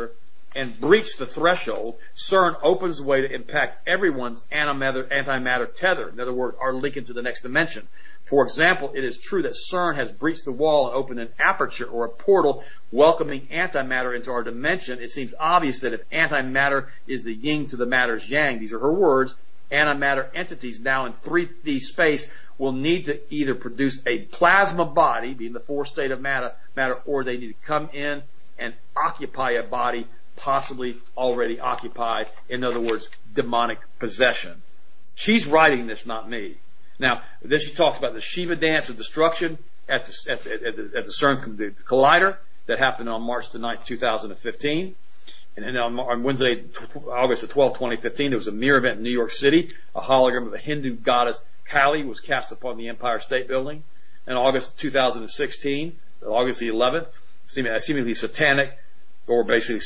and breach the threshold, CERN opens the way to impact everyone's antimatter, antimatter tether. In other words, our link into the next dimension. For example, it is true that CERN has breached the wall and opened an aperture or a portal welcoming antimatter into our dimension. It seems obvious that if antimatter is the yin to the matter's yang, these are her words, antimatter entities now in three D space will need to either produce a plasma body, being the fourth state of matter, matter, or they need to come in and occupy a body possibly already occupied. In other words, demonic possession. She's writing this, not me. Now, then she talks about the Shiva dance of destruction at the, at the, at the, at the CERN Collider that happened on March the ninth, two thousand fifteen. And then on, on Wednesday, August the twelfth, twenty fifteen, there was a mirror event in New York City. A hologram of the Hindu goddess Kali was cast upon the Empire State Building. In August two thousand sixteen, August the eleventh, seemingly satanic or basically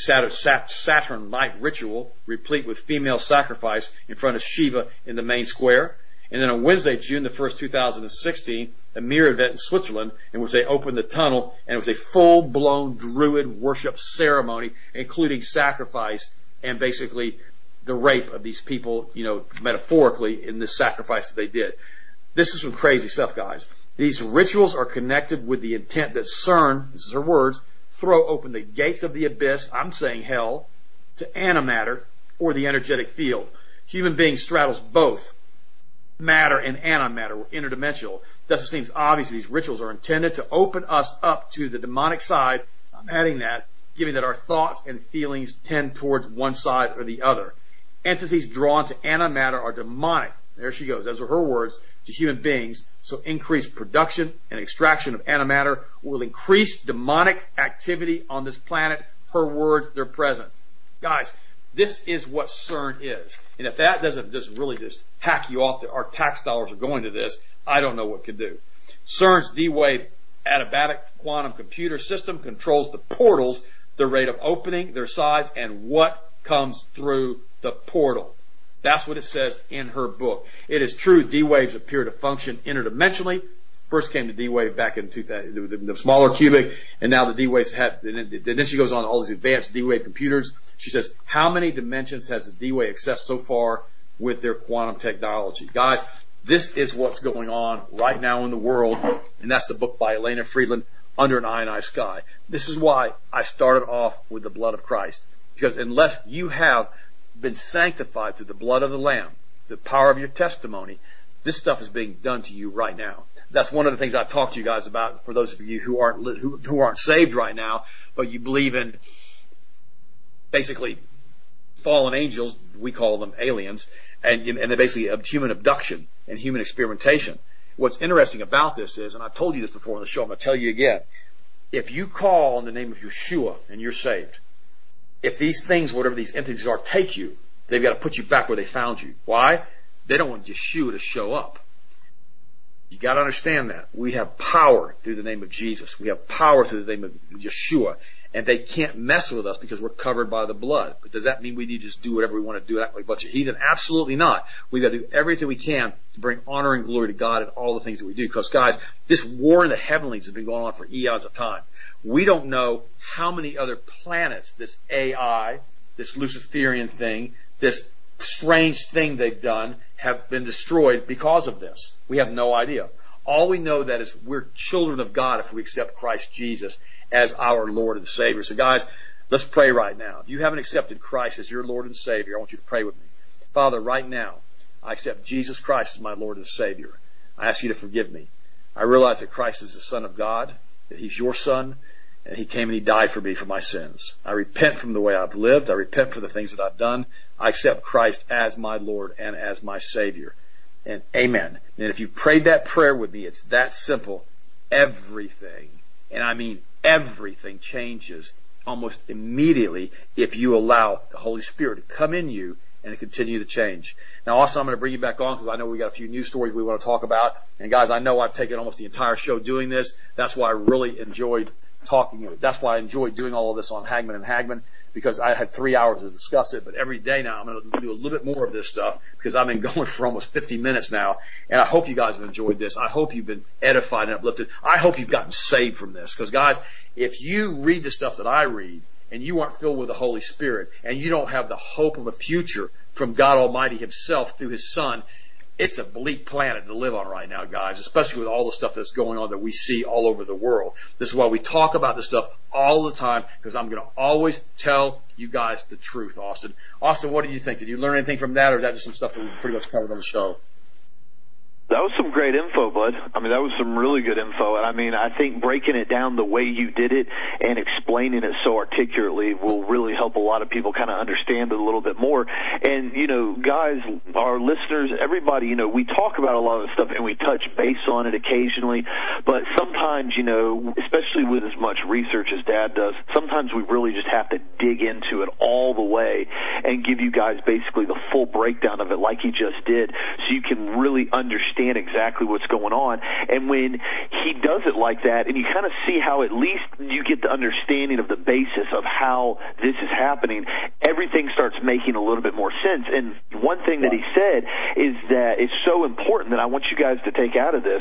Saturn night ritual, replete with female sacrifice in front of Shiva in the main square. And then on Wednesday, June the first, two thousand sixteen, a mirror event in Switzerland in which they opened the tunnel, and it was a full-blown Druid worship ceremony, including sacrifice and basically the rape of these people, you know, metaphorically in this sacrifice that they did. This is some crazy stuff, guys. These rituals are connected with the intent that CERN, this is her words, throw open the gates of the abyss, I'm saying hell, to antimatter or the energetic field. Human being straddles both matter and antimatter, or interdimensional. Thus it seems obvious these rituals are intended to open us up to the demonic side. I'm adding that, given that our thoughts and feelings tend towards one side or the other. Entities drawn to antimatter are demonic. There she goes. Those are her words to human beings. So increased production and extraction of antimatter will increase demonic activity on this planet. Her words, their presence. Guys, this is what CERN is. And if that doesn't just really just hack you off that our tax dollars are going to this, I don't know what could do. CERN's D-Wave adiabatic quantum computer system controls the portals, the rate of opening, their size, and what comes through the portal. That's what it says in her book. It is true D-Waves appear to function interdimensionally. First came the D-Wave back in two thousand, the, the smaller cubic, and now the D-Waves have, and then she goes on all these advanced D-Wave computers. She says, how many dimensions has the D-Wave accessed so far with their quantum technology? Guys, this is what's going on right now in the world, and that's the book by Elena Friedland, Under an Ionized Sky. This is why I started off with the blood of Christ. Because unless you have been sanctified through the blood of the Lamb, the power of your testimony, this stuff is being done to you right now. That's one of the things I've talked to you guys about for those of you who aren't who, who aren't saved right now, but you believe in basically fallen angels, we call them aliens, and, and they're basically human abduction and human experimentation. What's interesting about this is, and I've told you this before on the show, I'm going to tell you again, if you call on the name of Yeshua and you're saved, if these things, whatever these entities are, take you, they've got to put you back where they found you. Why? They don't want Yeshua to show up. You got to understand that. We have power through the name of Jesus. We have power through the name of Yeshua. And they can't mess with us because we're covered by the blood. But does that mean we need to just do whatever we want to do, act like a bunch of heathen? Absolutely not. We've got to do everything we can to bring honor and glory to God in all the things that we do. Because, guys, this war in the heavenlies has been going on for eons of time. We don't know how many other planets this A I, this Luciferian thing, this strange thing they've done have been destroyed because of this. We have no idea. All we know that is we're children of God if we accept Christ Jesus as our Lord and Savior. So guys, let's pray right now. If you haven't accepted Christ as your Lord and Savior, I want you to pray with me. Father, right now, I accept Jesus Christ as my Lord and Savior. I ask you to forgive me. I realize that Christ is the Son of God, that He's your Son, and He came and He died for me for my sins. I repent from the way I've lived. I repent for the things that I've done. I accept Christ as my Lord and as my Savior. And amen. And if you prayed that prayer with me, it's that simple. Everything, and I mean everything, changes almost immediately if you allow the Holy Spirit to come in you and to continue to change. Now also I'm going to bring you back on because I know we got a few news stories we want to talk about. And guys, I know I've taken almost the entire show doing this. That's why I really enjoyed talking. That's why I enjoyed doing all of this on Hagman and Hagman, because I had three hours to discuss it. But every day now I'm going to do a little bit more of this stuff because I've been going for almost fifty minutes now. And I hope you guys have enjoyed this. I hope you've been edified and uplifted. I hope you've gotten saved from this. Because guys, if you read the stuff that I read and you aren't filled with the Holy Spirit, and you don't have the hope of a future from God Almighty Himself through His Son, it's a bleak planet to live on right now, guys, especially with all the stuff that's going on that we see all over the world. This is why we talk about this stuff all the time, because I'm going to always tell you guys the truth, Austin. Austin, what do you think? Did you learn anything from that, or is that just some stuff that we pretty much covered on the show? That was some great info, bud. I mean, that was some really good info. And I mean, I think breaking it down the way you did it and explaining it so articulately will really help a lot of people kind of understand it a little bit more. And, you know, guys, our listeners, everybody, you know, we talk about a lot of this stuff and we touch base on it occasionally. But sometimes, you know, especially with as much research as Dad does, sometimes we really just have to dig into it all the way and give you guys basically the full breakdown of it like he just did, so you can really understand exactly what's going on. And when he does it like that, and you kind of see how at least you get the understanding of the basis of how this is happening, everything starts making a little bit more sense. And one thing that he said is that it's so important that I want you guys to take out of this.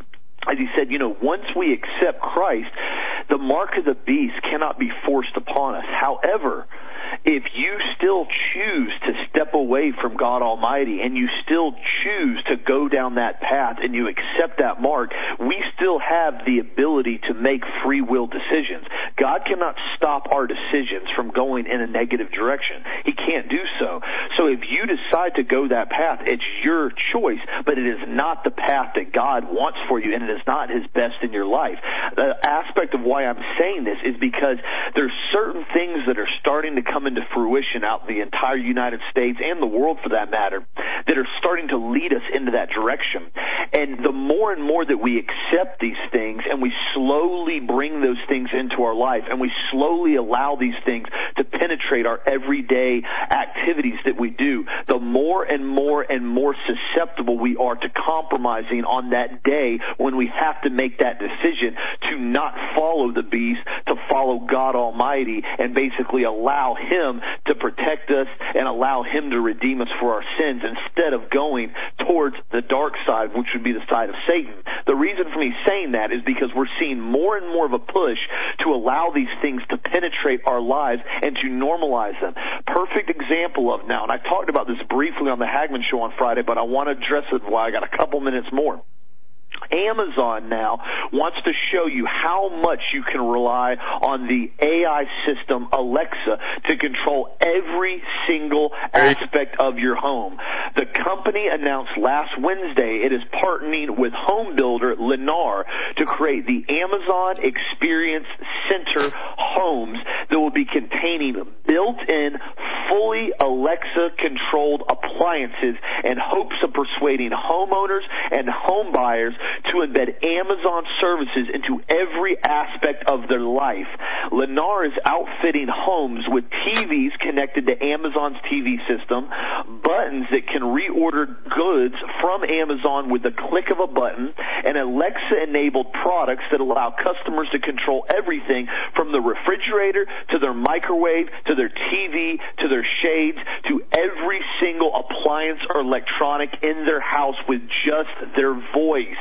As he said, you know, once we accept Christ, the mark of the beast cannot be forced upon us. However, if you still choose to step away from God Almighty and you still choose to go down that path and you accept that mark, we still have the ability to make free will decisions. God cannot stop our decisions from going in a negative direction. He can't do so. So if you decide to go that path, it's your choice, but it is not the path that God wants for you, and it is not His best in your life. The aspect of why I'm saying this is because there's certain things that are starting to come into fruition out in the entire United States and the world for that matter that are starting to lead us into that direction. And the more and more that we accept these things and we slowly bring those things into our life and we slowly allow these things to penetrate our everyday activities that we do, the more and more and more susceptible we are to compromising on that day when we have to make that decision to not follow the beast, to follow God Almighty and basically allow Him to protect us and allow Him to redeem us for our sins instead of going towards the dark side, which would be the side of Satan. The reason for me saying that is because we're seeing more and more of a push to allow these things to penetrate our lives and to normalize them. Perfect example of now, and I talked about this briefly on the Hagmann Show on Friday, but I want to address it while I got a couple minutes more. Amazon now wants to show you how much you can rely on the A I system Alexa to control every single aspect of your home. The company announced last Wednesday it is partnering with home builder Lennar to create the Amazon Experience Center homes that will be containing built-in, fully Alexa-controlled appliances in hopes of persuading homeowners and home buyers to embed Amazon services into every aspect of their life. Lennar is outfitting homes with T Vs connected to Amazon's T V system, buttons that can reorder goods from Amazon with the click of a button, and Alexa-enabled products that allow customers to control everything from the refrigerator to their microwave to their T V to their shades to every single appliance or electronic in their house with just their voice.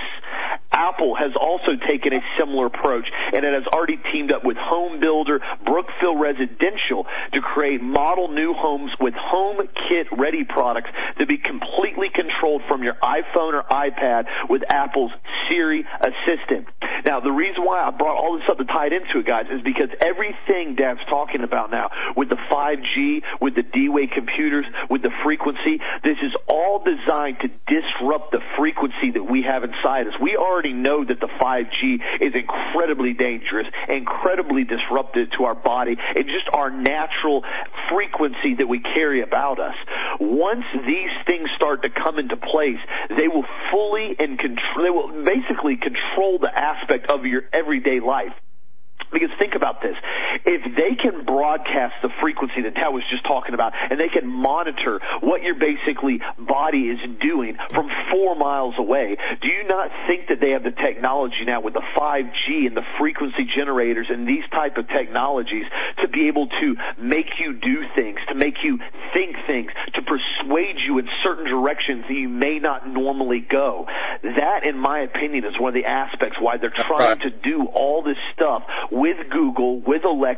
Apple has also taken a similar approach, and it has already teamed up with home builder Brookfield Residential to create model new homes with HomeKit-ready products that be completely controlled from your iPhone or iPad with Apple's Siri Assistant. Now, the reason why I brought all this up to tie it into it, guys, is because everything Dad's talking about now with the five G, with the D-Wave computers, with the frequency, this is all designed to disrupt the frequency that we have inside us. We already know that the five G is incredibly dangerous, incredibly disruptive to our body, and just our natural frequency that we carry about us. Once these things start to come into place, they will fully and control, they will basically control the aspect of your everyday life. Because think about this. If they can broadcast the frequency that Tad was just talking about, and they can monitor what your basically body is doing from four miles away, do you not think that they have the technology now with the five G and the frequency generators and these type of technologies to be able to make you do things, to make you think things, to persuade you in certain directions that you may not normally go? That, in my opinion, is one of the aspects why they're trying to do all this stuff with Google, with Alexa,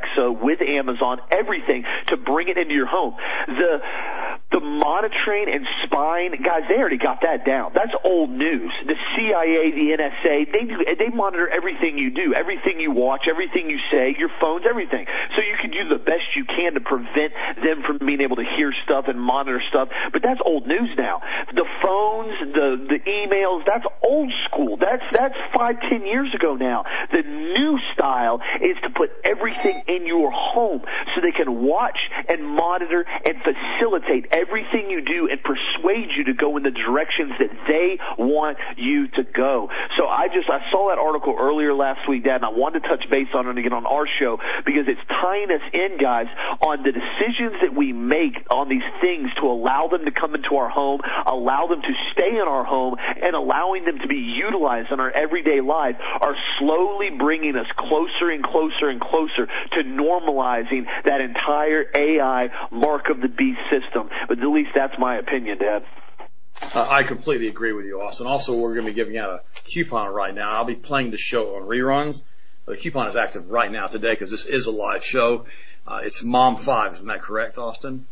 Alexa, with Amazon, everything to bring it into your home. The the monitoring and spying, guys, they already got that down. That's old news. The C I A, the N S A, they do, they monitor everything you do, everything you watch, everything you say, your phones, everything. So you can do the best you can to prevent them from being able to hear stuff and monitor stuff. But that's old news now. The phones, the the emails, that's old school. That's that's five, ten years ago now. The new style is to put everything in your home so they can watch and monitor and facilitate everything you do and persuade you to go in the directions that they want you to go. So I just, I saw that article earlier last week, Dad, and I wanted to touch base on it again on our show because it's tying us in, guys, on the decisions that we make on these things to allow them to come into our home, allow them to stay in our home, and allowing them to be utilized in our everyday life are slowly bringing us closer and closer and closer to normalizing that entire A I mark of the beast system. But at least that's my opinion, Dad. Uh, I completely agree with you, Austin. Also, we're going to be giving out a coupon right now. I'll be playing the show on reruns. The coupon is active right now today because this is a live show. Uh, it's Mom five. Isn't that correct, Austin?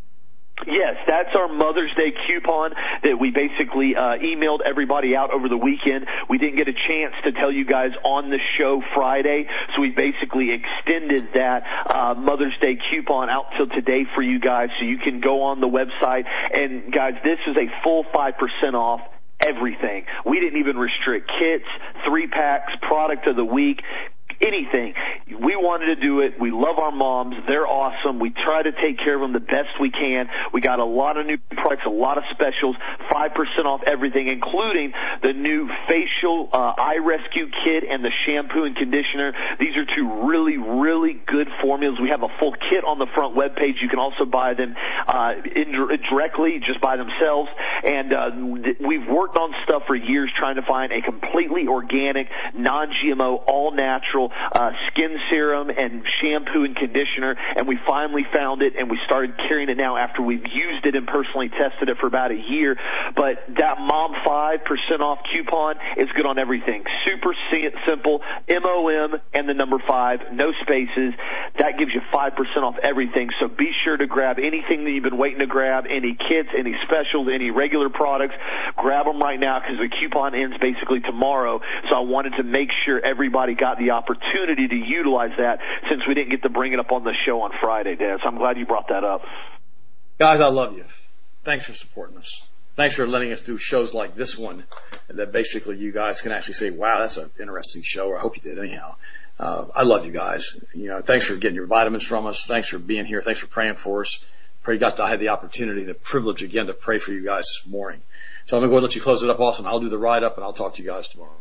Yes, that's our Mother's Day coupon that we basically uh, emailed everybody out over the weekend. We didn't get a chance to tell you guys on the show Friday, so we basically extended that uh, Mother's Day coupon out till today for you guys, so you can go on the website. And, guys, this is a full five percent off everything. We didn't even restrict kits, three-packs, product of the week, anything. We wanted to do it. We love our moms. They're awesome. We try to take care of them the best we can. We got a lot of new products, a lot of specials, five percent off everything, including the new facial uh, eye rescue kit and the shampoo and conditioner. These are two really, really good formulas. We have a full kit on the front webpage. You can also buy them uh, in, directly, just by themselves. And uh, we've worked on stuff for years trying to find a completely organic, non G M O, all-natural Uh, skin serum and shampoo and conditioner, and we finally found it, and we started carrying it now after we've used it and personally tested it for about a year. But that Mom five percent off coupon is good on everything. Super simple, M O M and the number five, no spaces. That gives you five percent off everything, so be sure to grab anything that you've been waiting to grab, any kits, any specials, any regular products. Grab them right now because the coupon ends basically tomorrow, so I wanted to make sure everybody got the opportunity opportunity to utilize that since we didn't get to bring it up on the show on Friday, Dad. So I'm glad you brought that up. Guys, I love you. Thanks for supporting us. Thanks for letting us do shows like this one that basically you guys can actually say, wow, that's an interesting show, or I hope you did anyhow. Uh, I love you guys. You know, thanks for getting your vitamins from us. Thanks for being here. Thanks for praying for us. Pray you got to have the opportunity, the privilege again to pray for you guys this morning. So I'm going to go ahead and let you close it up, Austin. I'll do the write-up, and I'll talk to you guys tomorrow.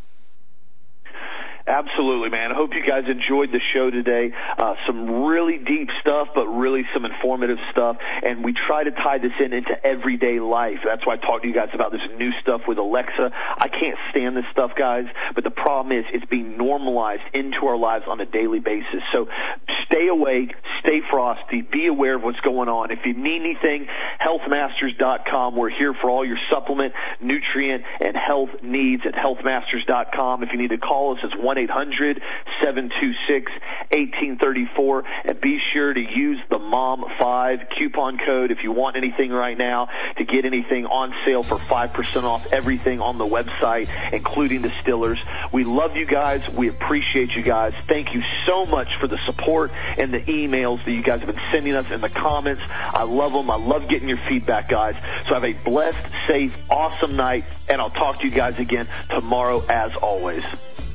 Absolutely, man. I hope you guys enjoyed the show today. Uh, some really deep stuff, but really some informative stuff. And we try to tie this in into everyday life. That's why I talked to you guys about this new stuff with Alexa. I can't stand this stuff, guys. But the problem is it's being normalized into our lives on a daily basis. So stay awake, stay frosty, be aware of what's going on. If you need anything, health masters dot com. We're here for all your supplement, nutrient, and health needs at health masters dot com. If you need to call us, it's one eight hundred seven two six one eight three four, and be sure to use the Mom five coupon code if you want anything right now to get anything on sale for five percent off everything on the website, including distillers. We love you guys. We appreciate you guys. Thank you so much for the support and the emails that you guys have been sending us in the comments. I love them. I love getting your feedback, guys. So have a blessed, safe, awesome night, and I'll talk to you guys again tomorrow as always.